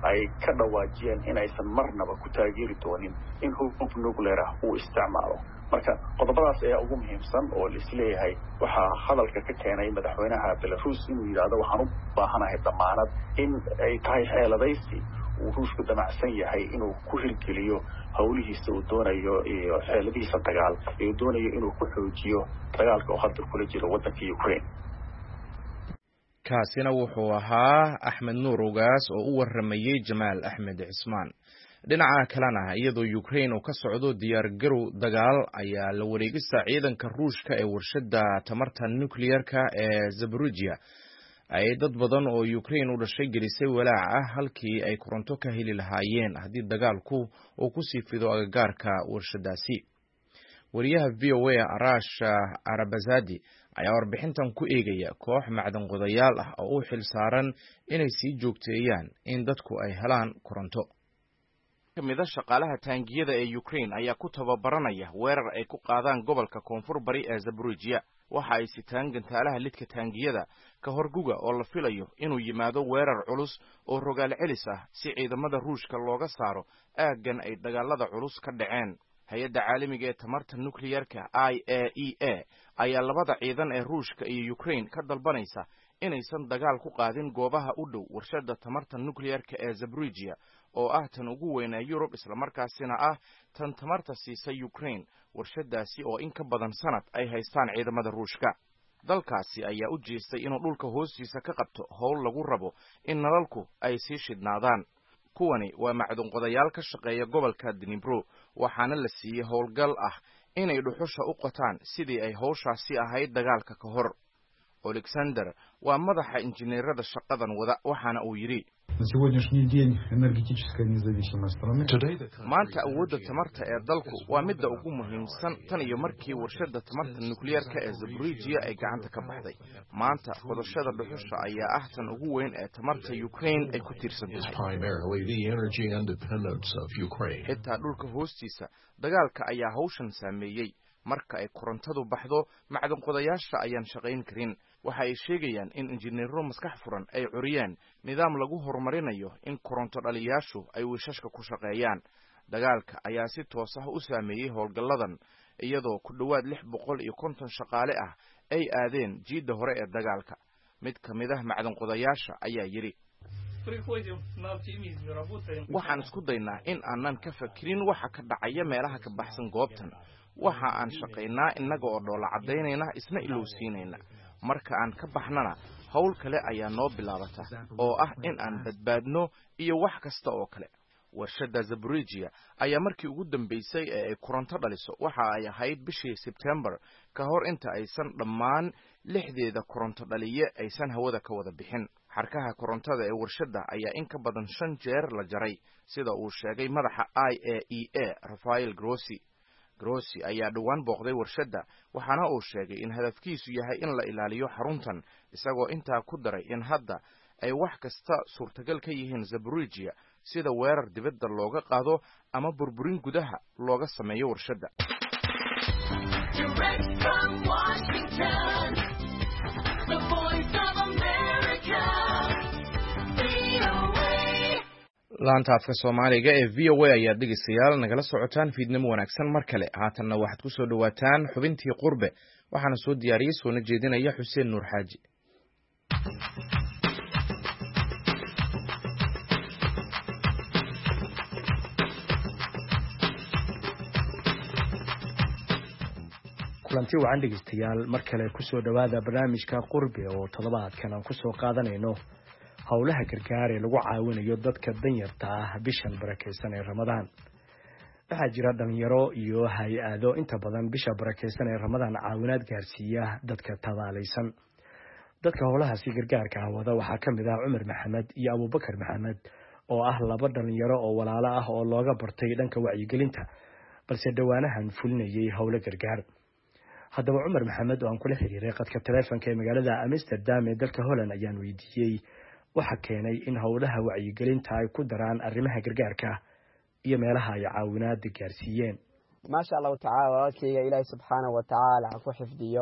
ay ka dhawaajiyeen in aysan marnaba ku taageeri doonin in hub nuclear ah uu isticmaalo. marka qodobadaas ayaa ugu muhiimsan oo la isleeyahay waxaa hadalka ka keenay madaxweynaha Belarus inuu yiraahdo waxaan u baahanahay damaanad in ay tahay xeeladaysi uu ruushku damacsan yahay inuu ku hirgeliyo hawlihiisa uu doonayo iyo xeeladihiisa dagaal ee uu doonayo inuu ku xoojiyo dagaalka oo hadda kula jiro waddanka Ukraine. kaasina wuxuu ahaa Axmed Nuur Ugaas oo u waramayay Jamaal Axmed Cismaan. dhinaca kalena iyadoo Ukraine uu ka socdo diyaar garow dagaal ayaa la wareegista ciidanka Ruushka ee warshada tamarta nuclear-ka ee Zaporizhia ay dad badan oo Ukraine u dhashay gelisay walaac ah halkii ay koronto ka heli lahaayeen haddii dagaalku uu ku sii fido agagaarka warshadaasi. wariyaha V O A Arash Arabazadi ayaa warbixintan ku eegaya koox macdan qodayaal ah oo u xil saaran inay sii joogteeyaan in dadku ay helaan koronto. kamida shaqaalaha taangiyada ee Ukraine ayaa ku tababaranaya weerar ay ku qaadaan gobolka koonfur bari ee Zaporizhia. waxa ay sitaan gantaalaha lidka taangiyada ka horguga oo la filayo inuu yimaado weerar culus oo rogaal celis ah si ciidamada Ruushka looga saaro aaggan ay dagaalada culus ka dhaceen. hay'adda caalamiga ee tamarta nuclear-ka I A E A ayaa labada ciidan ee Ruushka iyo Ukraine ka dalbanaysa inaysan dagaal ku qaadin goobaha u dhow warshada tamarta nuclear-ka ee Zaporizhia oo ah tan ugu weyn ee Yurub isla markaasina ah tan tamarta siisa Ukraine. warshadaasi oo in ka badan sanad ay haystaan ciidamada Ruushka. dalkaasi ayaa u jeestay inuu dhulka hoostiisa ka qabto howl lagu rabo in nalalku ay sii shidnaadaan. kuwani waa macdan qodayaal ka shaqeeya gobolka Dnipro waxaana la siiyey howlgal ah inay dhuxusha u qotaan sidii ay howshaasi ahayd dagaalka ka hor. Alexander waa madaxa injineerada shaqadan wada waxaana uu yiri maanta awoodda tamarta ee dalku waa midda ugu muhiimsan tan iyo markii warshada tamarta nuclear-ka ee Zaporizhia ay gacanta ka baxday. maanta qodashada dhuxusha ayaa ah tan ugu weyn ee tamarta Ukraine ay ku tiirsan tahay. xitaa dhulka hoostiisa dagaalka ayaa hawshan saameeyey. marka ay korontadu baxdo macdan qodayaasha ayaan shaqayn karin. waxa ay sheegayaan in injineero maskax furan ay curiyeen nidaam lagu horumarinayo in koronto dhaliyaashu ay wiishashka ku shaqeeyaan. dagaalka ayaa si toos ah u saameeyey howlgalladan iyadoo ku dhowaad lix boqol iyo konton shaqaale ah ay aadeen jiidda hore ee dagaalka. mid ka mid ah macdan qodayaasha ayaa yiri waxaan isku daynaa in aanan ka fakirin waxa ka dhacaya meelaha ka baxsan goobtan. waxa aan shaqaynaa innaga oo dhoola cadaynayna isna ilowsiinayna. marka aan ka baxnana hawl kale ayaa noo bilaabata oo ah in aan badbaadno iyo wax kasta oo kale. warshada Zaporizhia ayaa markii ugu dambeysay ee ay koronto dhaliso waxa ay ahayd bishii September ka hor inta aysan dhammaan lixdeeda koronto dhaliye aysan hawada ka wada bixin. xarkaha korontada ee warshada ayaa in ka badan shan jeer la jaray sida uu sheegay madaxa I A E A Rafael Grossi. Grossi ayaa dhawaan booqday warshada waxaana uu sheegay in hadafkiisu yahay in la ilaaliyo xaruntan isagoo intaa ku daray in hadda ay wax kasta suurtagal ka yihiin Zaporizhia sida weerar dibadda looga qaado ama burburin gudaha looga sameeyo warshada. laanta afka Soomaaliga ee V O A ayaa dhegeystayaal nagala socotaan fiidnimo wanaagsan mar kale. haatanna waxaad ku soo dhawaataan xubintii qurbe waxaana soo diyaariyay soona jeedinaya Xuseen Nuur Xaaji. kulanti wacan dhegeystayaal mar kale ku soo dhawaada barnaamijka qurbe oo toddobaadkan aan ku soo qaadanayno howlaha gargaar ee lagu caawinayo dadka danyarta ah bishan barakeysan ee Ramadaan. waxaa jira dhalinyaro iyo hay-ado inta badan bisha barakeysan ee Ramadaan caawinaad gaarsiiya dadka tabaalaysan. dadka howlahaasi gargaarka ah wada waxaa ka mid ah Cumar Maxamed iyo Abubakar Maxamed oo ah laba dhalinyaro oo walaalo ah oo looga bartay dhanka wacyigelinta balse dhawaanahan fulinayay howlo gargaar. haddaba Cumar Maxamed oo aan kula xiriiray qadka taleefanka ee magaalada Amsterdam ee dalka Holland ayaan weydiiyey waxa keenay in howlaha wacyigelinta ay ku daraan arrimaha gargaarka iyo meelaha ay caawinaad gaarsiiyeen. maasha Allah ta'ala walaalkayga Ilaahay subhanahu wa ta'ala ku xifdiyo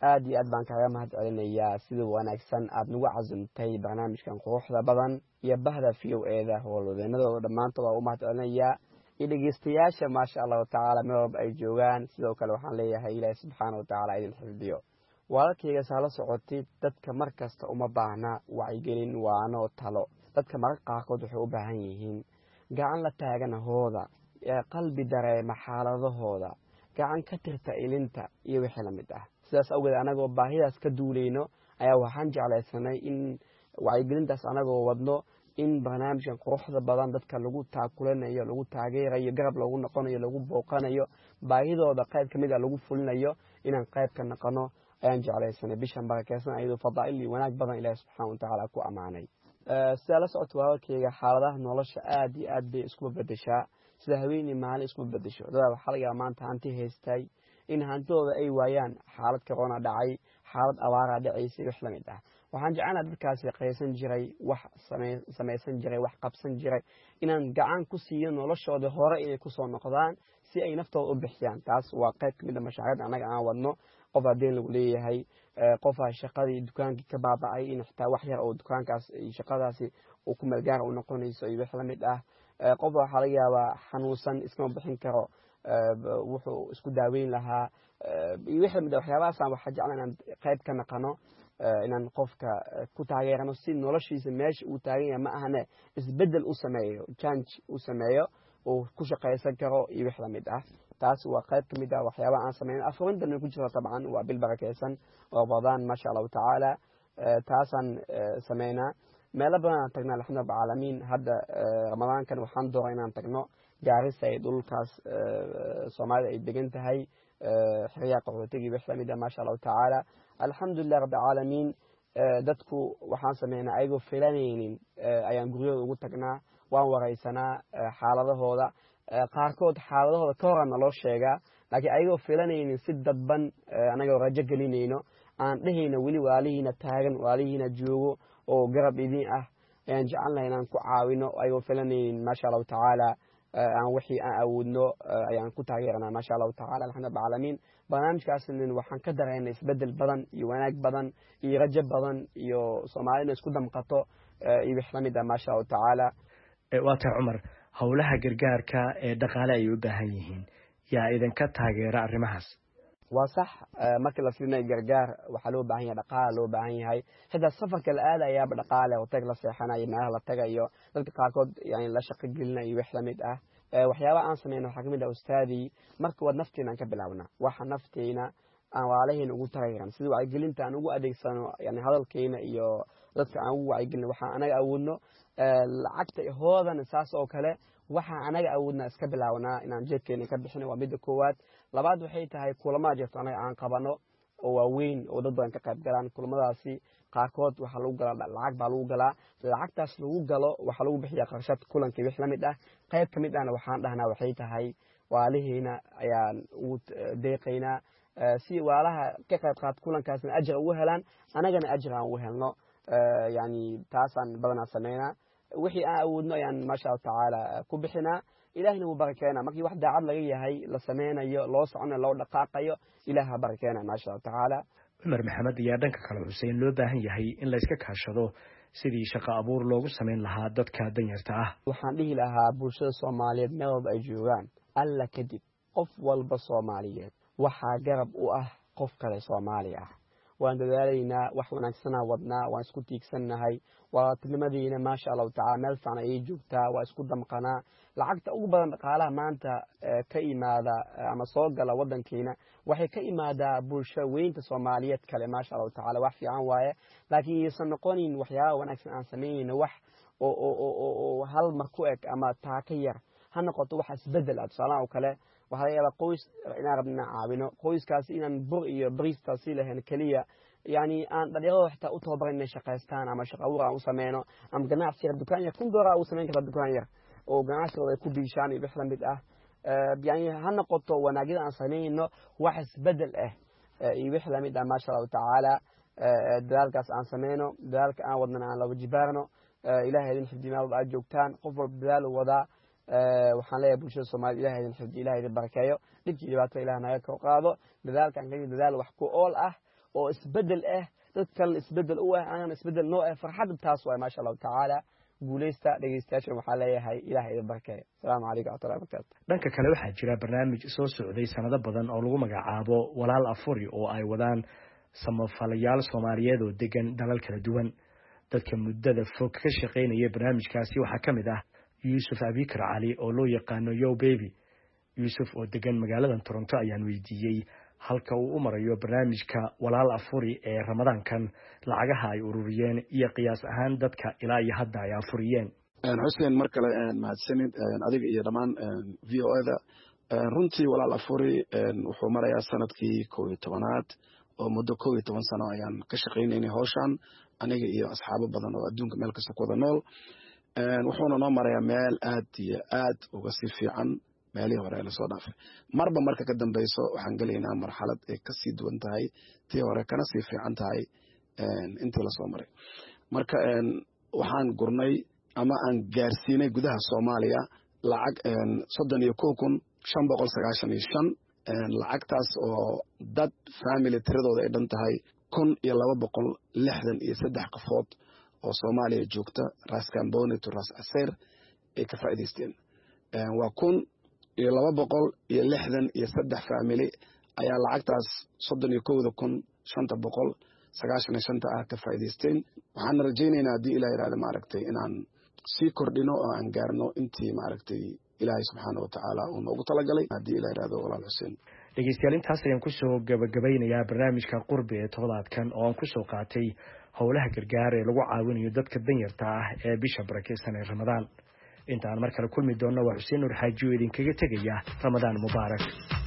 aad iyo aad baan kaaga mahad celinayaa sida wanaagsan aad nagu cazumtay barnaamijkan quruxda badan iyo bahda v o eeda howlwadeenadooda dhammaantood waa u mahad celinayaa iyo dhegeystayaasha maasha allahu tacaala meel walba ay joogaan sidoo kale waxaan leeyahay ilaahi subxaana watacaala idin xifdiyo walaalkayga saala socotid dadka mar kasta uma baahna wacyigelin waano talo dadka mararka qaarkood waxay u baahan yihiin gacan la taaganahooda qalbi dareema xaaladahooda gacan ka tirta ilinta iyo wixii la mid ah sidaas awgeed anagoo baahidaas ka duulayno ayaa waxaan jeclaysanay in wacyigelintaas anagoo wadno in barnaamijkan quruxda badan dadka lagu taakulanayo lagu taageerayo garab loogu noqonayo lagu booqanayo baahidooda qayb ka mid a lagu fulinayo inaan qayb ka noqono ayaan jeclaysanay bishan barakeysan ayadoo fadaa'il iyo wanaag badan ilaahi subxaana watacaala ku ammaanay sidaa la socota walaalkayga xaaladaha nolosha aad iyo aad bay iskuba bedeshaa sida haweeney maalin iskuma bedesho dadaa waxaa laga yaaba maanta hanti haystay in hantidooda ay waayaan xaalad corona dhacay xaalad abaaraa dhacaysay wax la mid ah waxaan jecelnaha dadkaasi qaysan jiray wax samaysan jiray wax qabsan jiray inaan gacan ku siiyo noloshooda hore inay kusoo noqdaan si ay naftooda u bixiyaan taas waa qayb ka mid a mashaariicda annaga aan wadno qof haddeen lagu leeyahay qofaa shaqadii dukaankii ka baaba'ay in xitaa wax yar oo dukaankaas shaqadaasi uu ku meelgaara u noqonayso iyo wax la mid ah qof waxaa laga yaabaa xanuunsan iskama bixin karo wuxuu isku daaweyn lahaa iyo wixii lamid waxyaabahaasaan waxaa jecla inaan qayb ka naqano inaan qofka ku taageerano si noloshiisa meesha uu taagan yahay ma ahane isbedel u sameeyo jange u sameeyo uu ku shaqaysan karo iyo wix la mid ah taas waa qayb ka mid ah waxyaabaha aan sameyno afurintan ku jiro tabcan waa bil barakeysan oo badaan maasha allahu tacaala taasaan sameynaa meelo badan aan tagnaa alxamdu rabbil caalamiin hadda ramadaankan waxaan doora inaan tagno gaarisa ay dhulkaas soomaalida ay degan tahay xeryaha qaxootiga wix lamid ah maasha allahu tacaala alxamdulilah rabbil caalamiin dadku waxaan sameynaa ayagoo filanaynin ayaan guryahooda ugu tagnaa waan wareysanaa xaaladahooda qaarkood xaaladahooda ka horan naloo sheegaa laakiin ayagoo filanaynin si dadban anagoo rajo gelinayno aan dhehayna weli waalihiina taagan waalihiina joogo oo garab idin ah ayaan jecelnahay inaan ku caawino ayagoo filanaynin maasha allahu tacaala aan wixii aan awoodno ayaan ku taageeranaa maasha allahu tacala alxamdu rabbil caalamiin barnaamijkaasnin waxaan ka dareynay isbedel badan iyo wanaag badan iyo rajo badan iyo soomaalina isku damqato iyo wix la mid ah maasha allahu tacaala waa tahay cumar howlaha gargaarka ee dhaqaale ay u baahan yihiin yaa idinka taageera arrimahaas waa sax markii la fiirinayo gargaar waxaa loo baahan yahay dhaqaala loo baahan yahay xitaa safarka la aadayaaba dhaqaale hoteeg la seexanayo meelaha la tagayo dadka qaarkood yani la shaqo gelinayo wix la mid ah waxyaabaha aan sameyno waxaa kamid ah ustaadii marka waad nafteena aan ka bilaabna waxa nafteena aan walaalaheena ugu taageeran sidii wacyigelinta aan ugu adeegsano yani hadalkeena iyo dadka aan ugu wacyigelino waxaan anaga awoodno lacagta hoodana saas oo kale waxaan anaga awoodnaa iska bilaabnaa inaan jeedkeena ka bixino waa midda koowaad labaad waxay tahay kulamaha jirto anaga aan qabano oo waaweyn oo dad badan ka qayb galaan kulamadaasi qaarkood waxaa lagu galaa lacag baa lagu galaa lacagtaas lagu galo waxaa lagu bixiyaa qarashad kulanka wix la mid ah qayb ka mid ahna waxaan dhahnaa waxay tahay waalihiina ayaan ugu deeqaynaa si waalaha ka qayb qaat kulankaasna ajir ugu helaan anagana ajir aan ugu helno yani taasaan badanaa sameynaa wixii aan awoodno ayaan maasha allahu tacaala ku bixinaa ilahina wuu barakeena markii wax daacad laga yahay la sameynayo loo soconayo loo dhaqaaqayo ilaah ha barakeena maasha allahu tacaala cumar maxamed ayaa dhanka kale xuseen loo baahan yahay in la iska kaashado sidii shaqo abuur loogu sameyn lahaa dadka danyarta ah waxaan dhihi lahaa bulshada soomaaliyeed meel walba ay joogaan alla kadib qof walba soomaaliyeed waxaa garab u ah qof kale soomaali ah waan dadaalaynaa wax wanaagsanaa wadnaa waan isku tiigsannahay walaaltinimadiina maasha allahu tacala meel fiican ayay joogtaa waa isku damqanaa lacagta ugu badan dhaqaalaha maanta ka imaada ama soo gala wadankiina waxay ka imaadaa bulsho weynta soomaaliyeed kale maasha allahu tacala wax fiican waaye laakiin iyaysan noqonin waxyaabaha wanaagsan aan samaynayno wax oo hal mar ku eg ama taaka yar ha noqoto wax isbedel ah tusaalaha oo kale waxaa laga yaabaa qoys inaan rabna inaan caawino qoyskaasi inaan bur iyo bariistaasi lahayn keliya yani aan dhalinyarada xitaa u tababaran inay shaqaystaan ama shaqo abuur aan u sameyno ama ganacsi yar dukaan yar kun doolar u samayn kartaa dukaan yar oo ganacsigooda ay ku biishaan iyo wix la mid ah yani ha noqoto wanaagyada aan sameynayno wax isbedel ah iyo wix la mid ah maasha allahu tacaala dadaalkaas aan sameyno dadaalka aan wadnana aan laba jibaarno ilahay idin xifdi meel walba aad joogtaan qof walba dadaal wadaa waxaan leeyahay bulshada soomaaliyed ilahay idin xifdi ilahay idin barakeeyo dhibkii dhibaatada ilaah naga kor qaado dadaalkan kaliya dadaal wax ku ool ah oo isbedel ah dad kale isbedel u ah aan isbedel noo ah farxad taas waa ma sha Allah taala guuleysta dhageystayaasha waxaa leeyahay ilaahay idin barkeeyo salaamu calaykum wa rahmatullahi wa barakatuh dhanka kale waxaa jira barnaamij soo socday sanado badan oo lagu magacaabo walaal afuri oo ay wadaan samafalayaal Soomaaliyeed oo degan dalal kala duwan dadka muddada fog ka shaqeynaya barnaamijkaasi waxaa ka mid ah Yusuf Abikar Ali oo loo yaqaano Yo Baby Yusuf oo degan magaalada Toronto ayaan weydiiyey halka uu u marayo barnaamijka walaal afuri ee Ramadaankan lacagaha ay ururiyeen iyo qiyaas ahaan dadka ilaa iyo hadda ay afuriyeen Hussein mar kale mahadsanid adiga iyo dhamaan V O A da runtii walaal afuri wuxuu marayaa sanadkii kow iyo tobanaad oo muddo kow iyo toban sano ayaan ka shaqeynaynay hawshan aniga iyo asxaabo badan oo adduunka meel kasta ku wada nool wuxuuna noo marayaa meel aad iyo aad uga sii fiican meelihii hore la soo dhaafay marba marka ka dambayso waxaan gelaynaa marxalad ay ka sii duwan tahay tii hore kana sii fiican tahay intii la soo maray marka waxaan gurnay ama aan gaarsiinay gudaha Soomaaliya lacag soddon iyo kow kun shan boqol sagaashan iyo shan lacagtaas oo dad family tiradooda ay dhan tahay kun iyo laba boqol lixdan iyo saddex qofood oo Soomaaliya joogta Ras Kamboni to Ras Aseer ay ka faa'iideysteen waa kun iyo laba boqol iyo lixdan iyo saddex family ayaa lacagtaas soddon iyo kow kun shanta boqol sagaashan iyo shanta ah ka faa'iideysteen waxaan rajaynaynaa haddii Ilaahay raali maaragtay inaan sii kordhino oo aan gaarno intii maaragtay Ilaahay subxaanahu wa ta'aala uu noogu talagalay haddii Ilaahay raado walaal Xuseen dhegeystayaal intaas ayaan ku soo gabagabeynayaa barnaamijka qurbi ee toddobaadkan oo aan ku soo qaatay howlaha gargaar ee lagu caawinayo dadka danyarta ah ee bisha barakeysan ee Ramadaan intaan mar kale kulmi doonno waa Xuseen Nur Xaaji oo idinkaga tegaya Ramadaan mubaarak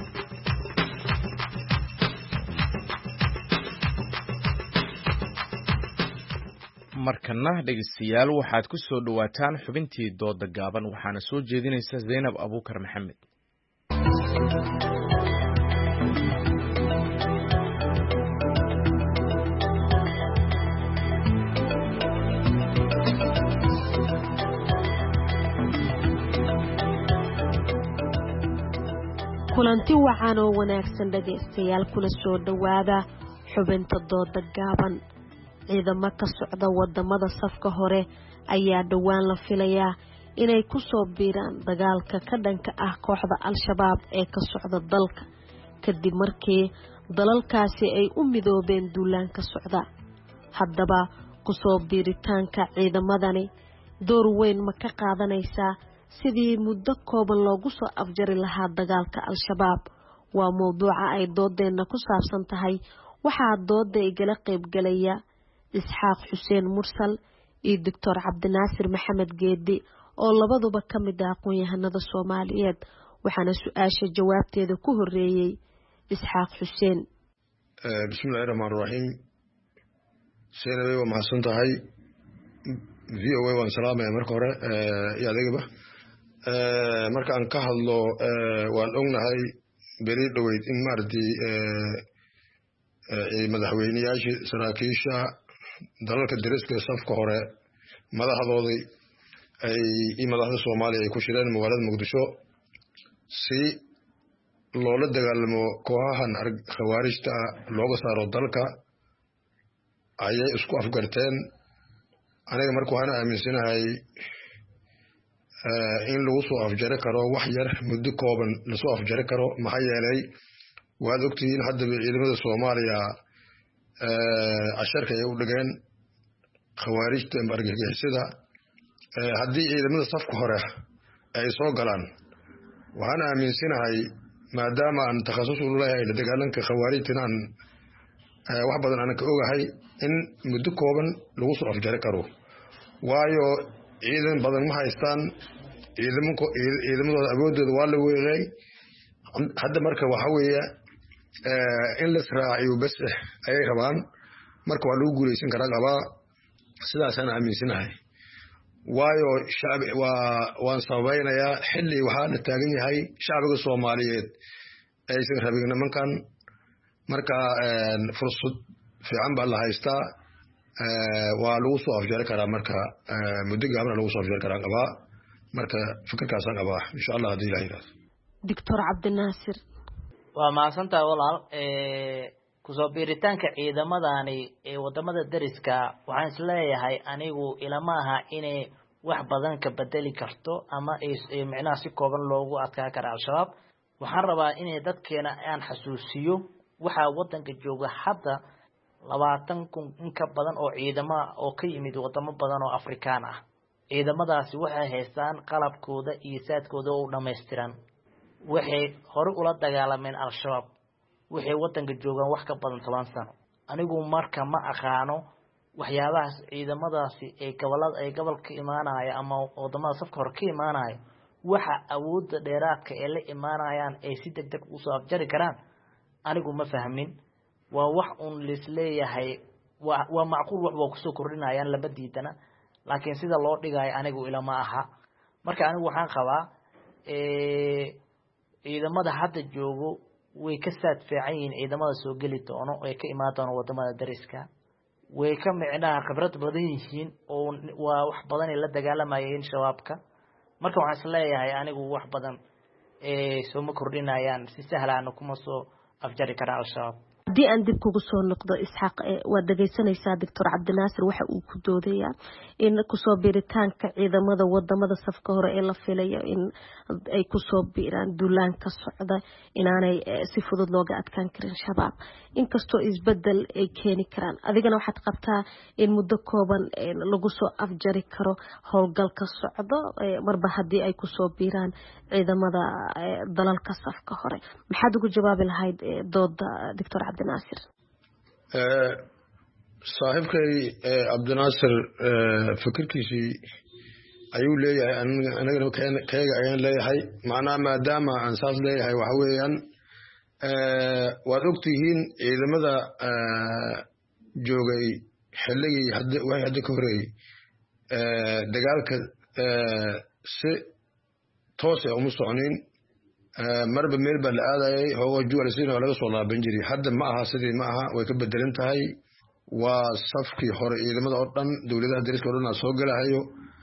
markana dhegeystayaal waxaad ku soo dhawaataan xubintii dooda gaaban waxaana soo jeedinaysa Zainab Abuukar Maxamed kulanti waxaan oo wanaagsan dhageystayaal kula soo dhawaada xubinta dooda gaaban ciidamo ka socda wadamada safka hore ayaa dhawaan la filayaa inay ku soo biiraan dagaalka ka dhanka ah kooxda Al-Shabaab ee ka socda dalka kadib markii dalalkaasi ay u midoobeen duulaanka socda haddaba ku soo biiritaanka ciidamadani door weyn ma ka qaadanaysaa sidii muddo kooban loogu soo afjari lahaa dagaalka Al-Shabaab waa mowduuca ay doodeena ku saabsan tahay waxaa dooda igala qayb galaya Isxaaq Xuseen Mursal iyo Doctor Cabdinaasir Maxamed Geedi oo labaduba ka mid ah aqoon-yahanada Soomaaliyeed waxaana su'aasha jawaabteeda ku horeeyay Isxaaq Xuseen bismillahir rahmaanir rahiim Seenawe waa mahadsan tahay V O A waan salaamay marka hore iyo adigaba marka aan ka hadlo waan ognahay beri dhaweyd in maartii ee madaxweynayaasha saraakiisha dalalka dariska safka hore madaxdoodii ay madaxda Soomaaliya ay ku shireen magaalada Muqdisho si loola dagaalamo kooxahan khawaarijta looga saaro dalka ayay isku afgarteen aniga markuu waxaan aaminsanahay in lagu soo afjari karo wax yar muddo kooban la soo afjari karo maxaa yeelay waad ogtihiin haddaba ciidamada Soomaaliya casharka ay u dhigeen khawaarijta argagixisada haddii ciidamada safka hore ay soo galaan waxaan aaminsanahay maadaama aan takhasus u leeyahay la dagaalanka khawaarijta aan wax badan aan ka ogahay in muddo kooban lagu soo afjari karo waayo ciidan badan ma haystaan ciidamanku ciidamadooda awoodooda waa la weeray hadda marka waxa weeye in la israaciyo bas ay rabaan marka waa lagu guuleysan karaa qabaa sidaas aan aaminsanahay waayo shacab waa waan sabaynayaa xilli waxa la taagan yahay shacabka Soomaaliyeed aysan rabin nimankan marka fursad fiican baa la haystaa waa lagu soo afjari karaa marka muddo gaaban lagu soo afjari karaa qabaa marka fikirkaas aan qabaa insha Allah hadii Ilaahay yiraahdo Doctor Cabdinaasir waa maasantaa walaal ee kusoo biiritaanka ciidamadani ee wadamada dariska waxaan isleeyahay anigu ilama aha inay wax badan ka bedeli karto ama ay micnaha si kooban loogu adkaa karo al-shabaab waxaan rabaa inay dadkeena aan xasuusiyo waxa wadanka jooga hadda labaatan kun in ka badan oo ciidamo oo ka yimid wadamo badan oo Afrikaan ah ciidamadaasi waxay haystaan qalabkooda iyo saadkooda oo dhameystiran waxay hore ula dagaalameen al-shabaab waxay wadanka joogaan wax ka badan toban sano anigu marka ma aqaano waxyaabahaas ciidamadaasi ee gobolada ay gobolka imaanaya ama wadamada safka hore ka imaanaya waxa awoodda dheeraadka ee la imaanayaan ay si degdeg u soo afjari karaan anigu ma fahmin waa wax un lisleeyahay waa waa macquul wax waa kusoo kordhinayaan laba diidana laakiin sida loo dhigayo anigu ila ma aha marka anigu waxaan qabaa ee ciidamada hadda joogo way ka saad fiican yihiin ciidamada soo geli doono ee ka imaan doono wadamada dariska way ka micnaha khibrad badan yihiin oo waa wax badan la dagaalamayeen shabaabka marka waxaan isleeyahay anigu wax badan ee soo ma kordhinayaan si sahlan kuma soo afjari kara al-shabaab haddii aan dib kugu soo noqdo Isxaaq waa dhageysanaysaa Doctor Cabdinaasir waxa uu ku doodayaa in kusoo biiritaanka ciidamada wadamada safka hore ee la filayo in ay kusoo biiraan duulaanka socda inaanay si fudud looga adkaan karin shabaab inkastoo isbedel ay keeni karaan adigana waxaad qabtaa in muddo kooban lagu soo afjari karo howlgalka socdo marba haddii ay kusoo biiraan ciidamada dalalka safka hore maxaad ugu jawaabi lahayd dooda Doctor Cabdinaasir saaxiibkay Cabdinaasir fikirkiisii ayuu leeyahay anagana kayaga ayaan leeyahay macnaha maadaama aan saas leeyahay waxa weeyaan waad ogtihiin ciidamada joogay xilligii waxay hadda ka horeeyey dagaalka si toos ah uma soconin marba meel baa la aadayay hoogo juwalisiin oo laga soo laaban jiray hadda ma aha sidii ma aha way ka bedelan tahay waa safkii hore ciidamada oo dhan dowladaha dariska oo dhan soo galahayo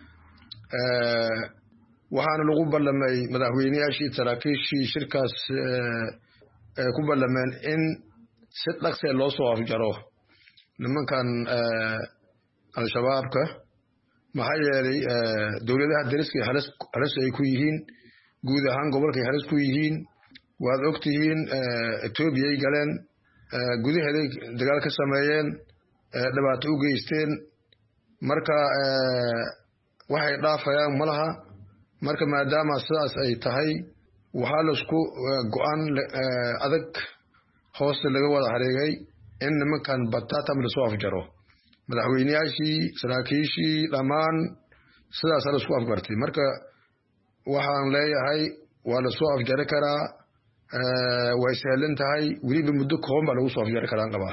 waxaana lagu ballamay madaxweynayaashii saraakiishii shirkaas ku ballameen in si dhaqsi loo soo afjaro nimankan al-shabaabka maxaa yeelay dowladaha dariska halis ay ku yihiin guud ahaan gobolkay halis ku yihiin waad ogtihiin Ethiopia ay galeen gudaheeday dagaal ka sameeyeen dhibaato u geysteen marka waxay dhaafayaan malaha marka maadaama sidaas ay tahay waxaa la isku go'aan adag hoosta laga wada hareegay in nimankan bataatam la soo afjaro madaxweynayaashii saraakiishii dhammaan sidaas la isku afgartay marka waxaan leeyahay waa la soo afjari karaa way sahlan tahay weliba muddo kooban baa lagu soo afjari karaa qabaa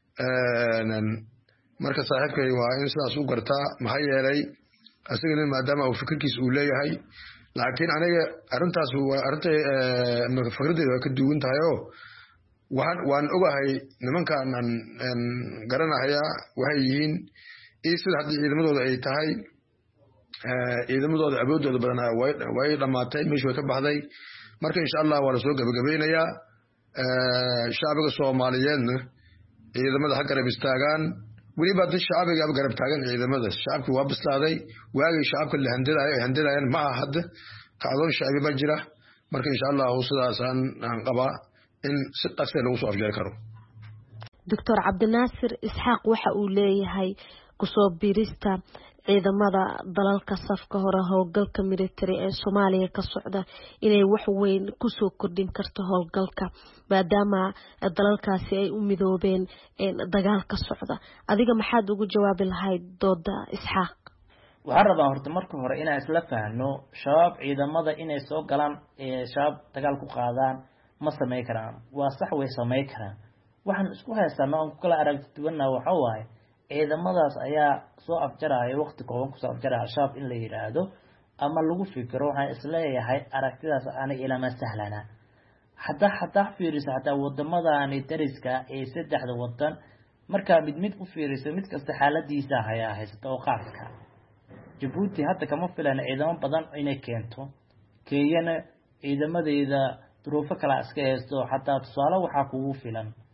marka saaxiibkay waa in sidaas u gartaa maxaa yeelay asigana maadaama uu fikirkiisa uu leeyahay laakiin aniga arrintaas waa arintay fikraddeeda waa ka duwan tahay oo waxaan waan ogahay nimankaan aan garanayaa waxay yihiin iyo sida haddii ciidamadooda ay tahay ciidamadooda awoodooda badan way dhamaatay meesha way ka baxday marka insha Allah waa la soo gabagabeynayaa shacbiga Soomaaliyeedna ciidamada ha garab istaagaan weliba dad shacbiga ab garab taagan ciidamada shacabku waa bislaaday waagii shacabka la handadayo handadayaan ma aha hadda kacdoon shacbi ba jira marka insha Allah sidaas aan qabaa in si dhaqso lagu soo afjari karo Doctor Cabdinaasir Isxaaq waxa uu leeyahay kusoo biirista ciidamada dalalka safka hore howlgalka military ee Soomaaliya ka socda inay wax weyn ku soo kordhin karto howlgalka maadaama dalalkaasi ay u midoobeen dagaalka socda adiga maxaad ugu jawaabi lahayd dooda Isxaaq waxaan rabaa horta marka hore inaan isla faahno shabaab ciidamada inay soo galaan ee shabaab dagaal ku qaadaan ma sameey karaan waa sax way sameey karaan waxaan isku haystaa oo kala aragti duwanna waxa waaye ciidamadaas ayaa soo afjaraya waqti kooban ku soo afjaraya shabaab in la yiraahdo ama lagu fikiro waxaan isleeyahay aragtidaas aanay ilama sahlana hatta hatta fiirisa hatta wadamadaani dariska ee saddexda wadan marka mid mid u fiiriso mid kasta xaaladiisa ayaa haysta oo qaadka Djibouti hatta kama filan ciidamo badan inay keento Kenya ciidamadeeda duruufo kala iska haysto hatta tusaale waxa kugu filan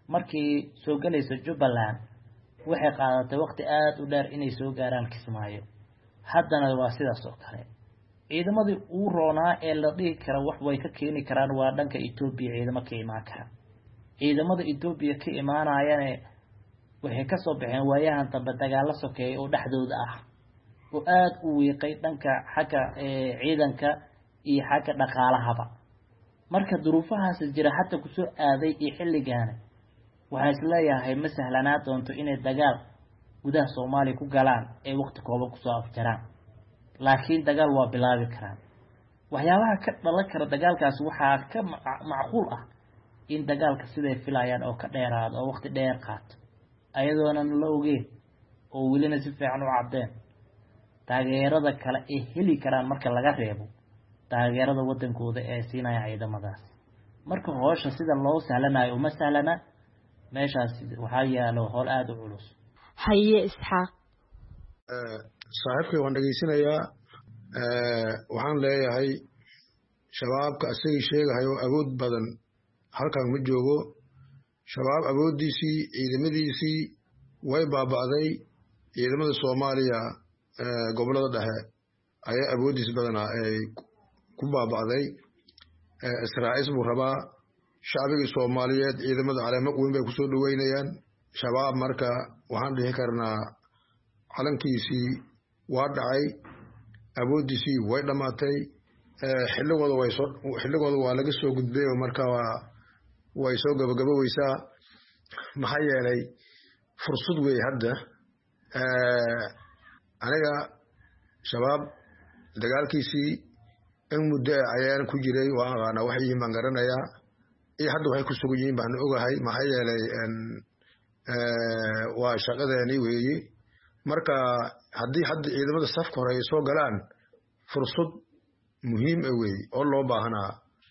markii soo galayso Jubbaland waxay qaadatay waqti aad u dheer inay soo gaaraan Kismaayo haddana waa sidaas oo kale ciidamadii uu roonaa ee la dhigi kara wax way ka keeni karaan waa dhanka Ethiopia ciidamo ka imaan kara ciidamada Ethiopia ka imaanayana waxay ka soo baxeen waayahan dambe dagaal la sokeeyay oo dhaxdooda ah oo aad u weeqay dhanka xagga ciidanka iyo xagga dhaqaalahaba marka duruufahaas jira xataa ku soo aaday iyo xilligan waxa isleeyahay ma sahlanaa doonto inay dagaal gudaha Soomaaliya ku galaan ee waqti kooban ku soo afjaraan laakiin dagaal waa bilaabi karaan waxyaabaha ka dhalan kara dagaalkaas waxaa ka macquul ah in dagaalka siday filayaan oo ka dheeraado oo waqti dheer qaato ayadoona la ogeyn oo welina si fiican u cadeen taageerada kale ee heli karaan marka laga reebo taageerada wadankooda ee siinaya ciidamadaas marka hawsha sida loo sahlanayo uma sahlana meeshaas waxaa yaalo howl aad u culus haye isxaaq ee saaxiibkay waan dhageysanayaa ee waxaan leeyahay shabaabka asagii sheegayo awood badan halkan ma joogo shabaab awoodiisii ciidamadiisii way baaba'day ciidamada Soomaaliya ee gobolada dhexe ayaa awoodiis badan ay ku baaba'day ee Israa'iil buu rabaa shacbiga Soomaaliyeed ciidamada caleemo weyn bay ku soo dhaweynayaan shabaab marka waxaan dhihi karnaa calankiisii waa dhacay awoodiisii way dhamaatay ee xilligooda way soo xilligooda waa laga soo gudbay marka waa way soo gabagabowaysaa maxaa yeelay fursad way hadda ee aniga shabaab dagaalkiisii in muddo ayaan ku jiray waa aqaana wax yihiin baan garanayaa iyo hadda waxay ku sugan yihiin baan ogahay maxaa yeelay waa shaqadeeni weeye marka haddii hadda ciidamada safka hore ay soo galaan fursad muhiim ah weeye oo loo baahnaa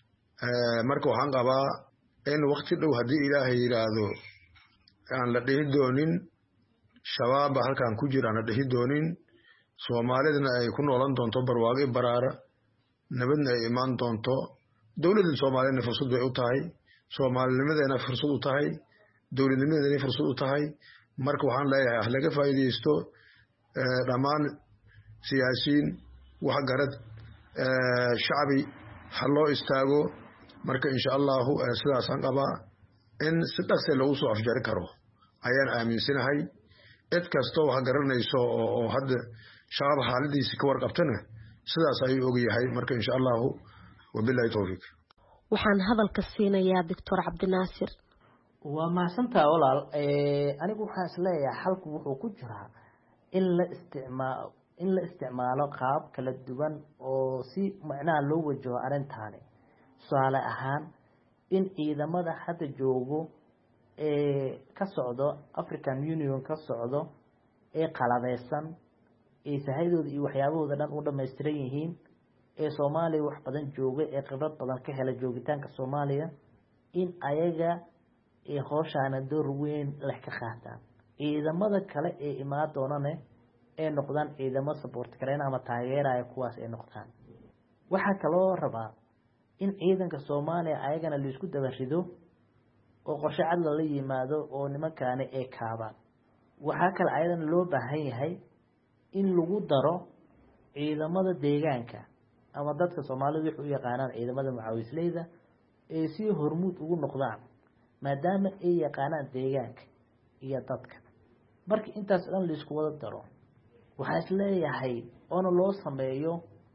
marka waxaan qabaa in waqti dhow haddii ilaahay yiraahdo aan la dhihi doonin shabaab halkan ku jira aan la dhihi doonin Soomaalidana ay ku noolan doonto barwaaqo baraara nabadna ay imaan doonto dawladda Soomaaliyeedna fursad bay u tahay Soomaalinimadana fursad u tahay dawladnimadana fursad u tahay marka waxaan leeyahay laga faa'iideysto dhamaan siyaasiyiin wax garad shacbi hal loo istaago marka insha Allah sidaas aan qabaa in si dhaqso loo soo afjari karo ayaan aaminsanahay cid kasto wax garanayso oo hadda shacab xaaladiisa ka warqabtana sidaas ay og yahay marka insha Allah wabillahi tawfiq waxaan hadalka siinayaa Doctor Cabdinaasir waa maasantaa walaal ee anigu waxaan isleeyahay halku wuxuu ku jiraa in la isticmaalo in la isticmaalo qaab kala duwan oo si macnaha loo wajaho arintaani su'aal ahaan in ciidamada hadda joogo ee ka socdo African Union ka socdo ee qalabeysan ee sahayadooda iyo waxyaabahooda dhan u dhameystiran yihiin ee Soomaaliya wax badan jooga ee khibrad badan ka hela joogitaanka Soomaaliya in ayaga ee hawshaana door weyn leh ka qaataan ciidamada kale ee imaan doonana ee noqdaan ciidamo support kareen ama taageeraya kuwaas ay noqdaan waxa kaloo rabaa in ciidanka Soomaaliya ayagana la isku daba rido oo qorshe cad la yimaado oo nimankaani ay kaabaan waxa kale ayadana loo baahan yahay in lagu daro ciidamada deegaanka ama dadka Soomaalidu waxay u yaqaanaan ciidamada mucaawisleyda ee si hormuud ugu noqdaan maadaama ay yaqaanaan deegaanka iyo dadka marka intaas dhan la isku wada daro waxa isleeyahay oo loo sameeyo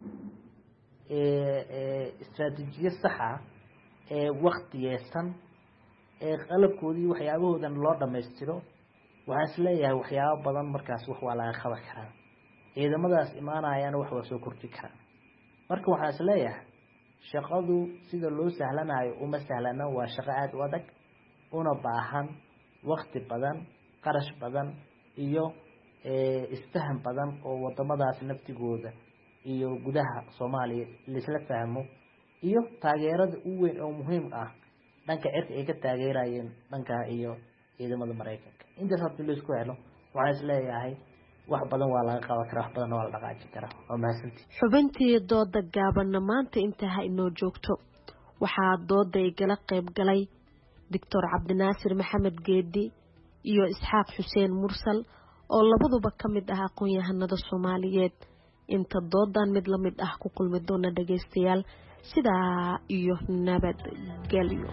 ee ee istiraatiijiyad sax ah ee waqtiyeesan ee qalabkoodii waxyaabahoodan loo dhameystiro waxa isleeyahay waxyaabo badan markaas wax waa laga qaban karaa ciidamadaas imaanayaan wax waa soo kordhi karaa marka waxa isleeyahay shaqadu sida loo sahlanayo uma sahlana waa shaqo aad u adag una baahan waqti badan qarash badan iyo ee isfaham badan oo wadamadaas naftigooda iyo gudaha Soomaaliya la fahmo iyo taageerada u weyn oo muhiim ah dhanka cirka ay ka taageerayeen dhanka iyo ciidamada Mareykanka intaas hadii la isku helo waxa isleeyahay wax badan waa laga qaban karaa wax badan waa la dhaqaajin karaa waa mahadsantii xubintii dooda gaaban maanta inta ha inoo joogto waxaa dooda igala qayb galay doctor cabdinaasir maxamed geedi iyo isxaaq xuseen mursal oo labaduba ka mid ah aqoon-yahanada Soomaaliyeed. inta doodan mid la mid ah ku kulmi doona dhageystayaal sidaa iyo nabadgelyo.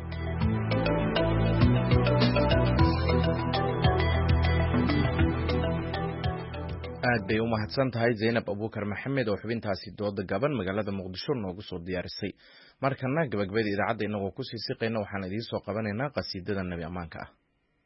aad bay u mahadsan tahay Zainab Abuukar Maxamed oo xubintaasi dooda gaban magaalada Muqdisho noogu soo diyaarisay. markana gabagabada idaacadda inagoo ku sii siqayna waxaan idiin soo qabanaynaa qasiidada Nabi Amaanka ah.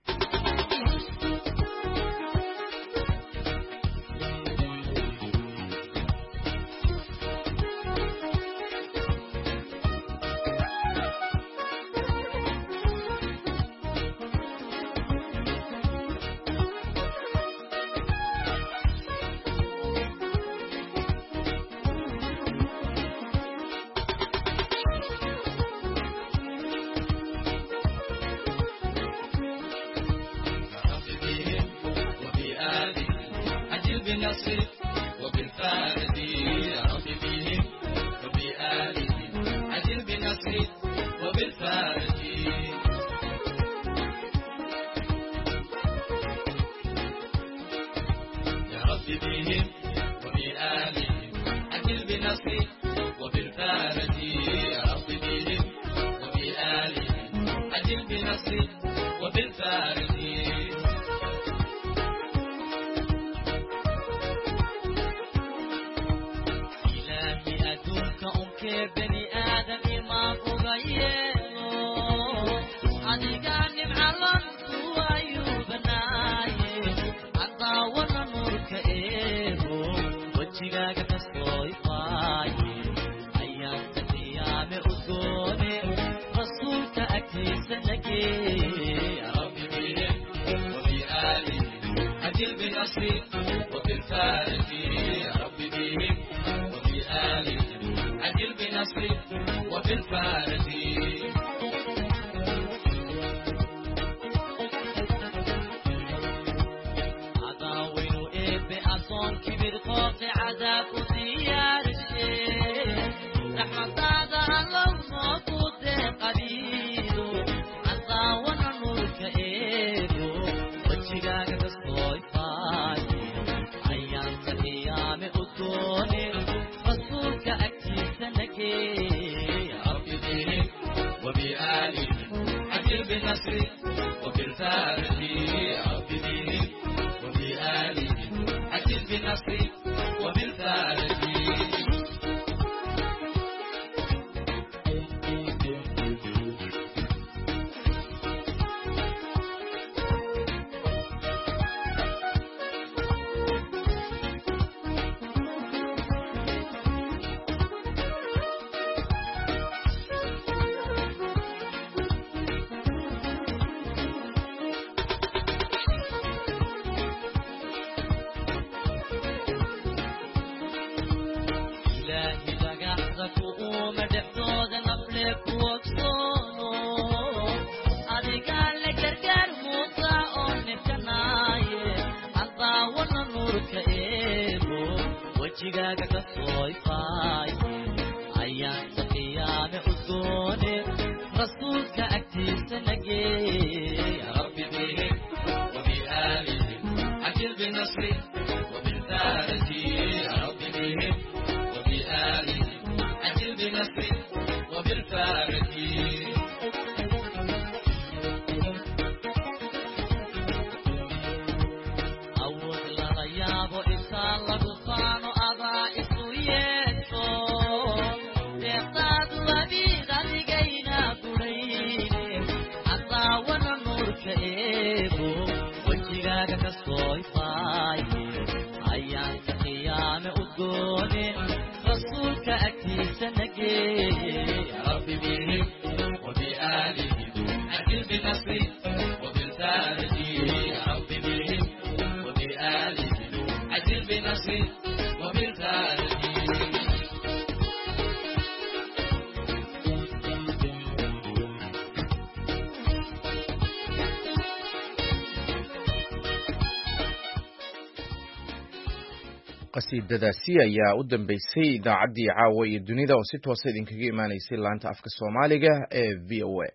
qasiidadaasi ayaa u dambeysay idaacaddii caawa iyo dunida oo si toosa idinkaga imaanaysay laanta afka Soomaaliga ee V O A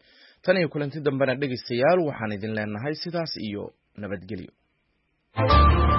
tan iyo kulanti dambena dhegaystayaal waxaan idin leenahay sidaas iyo nabadgelyo.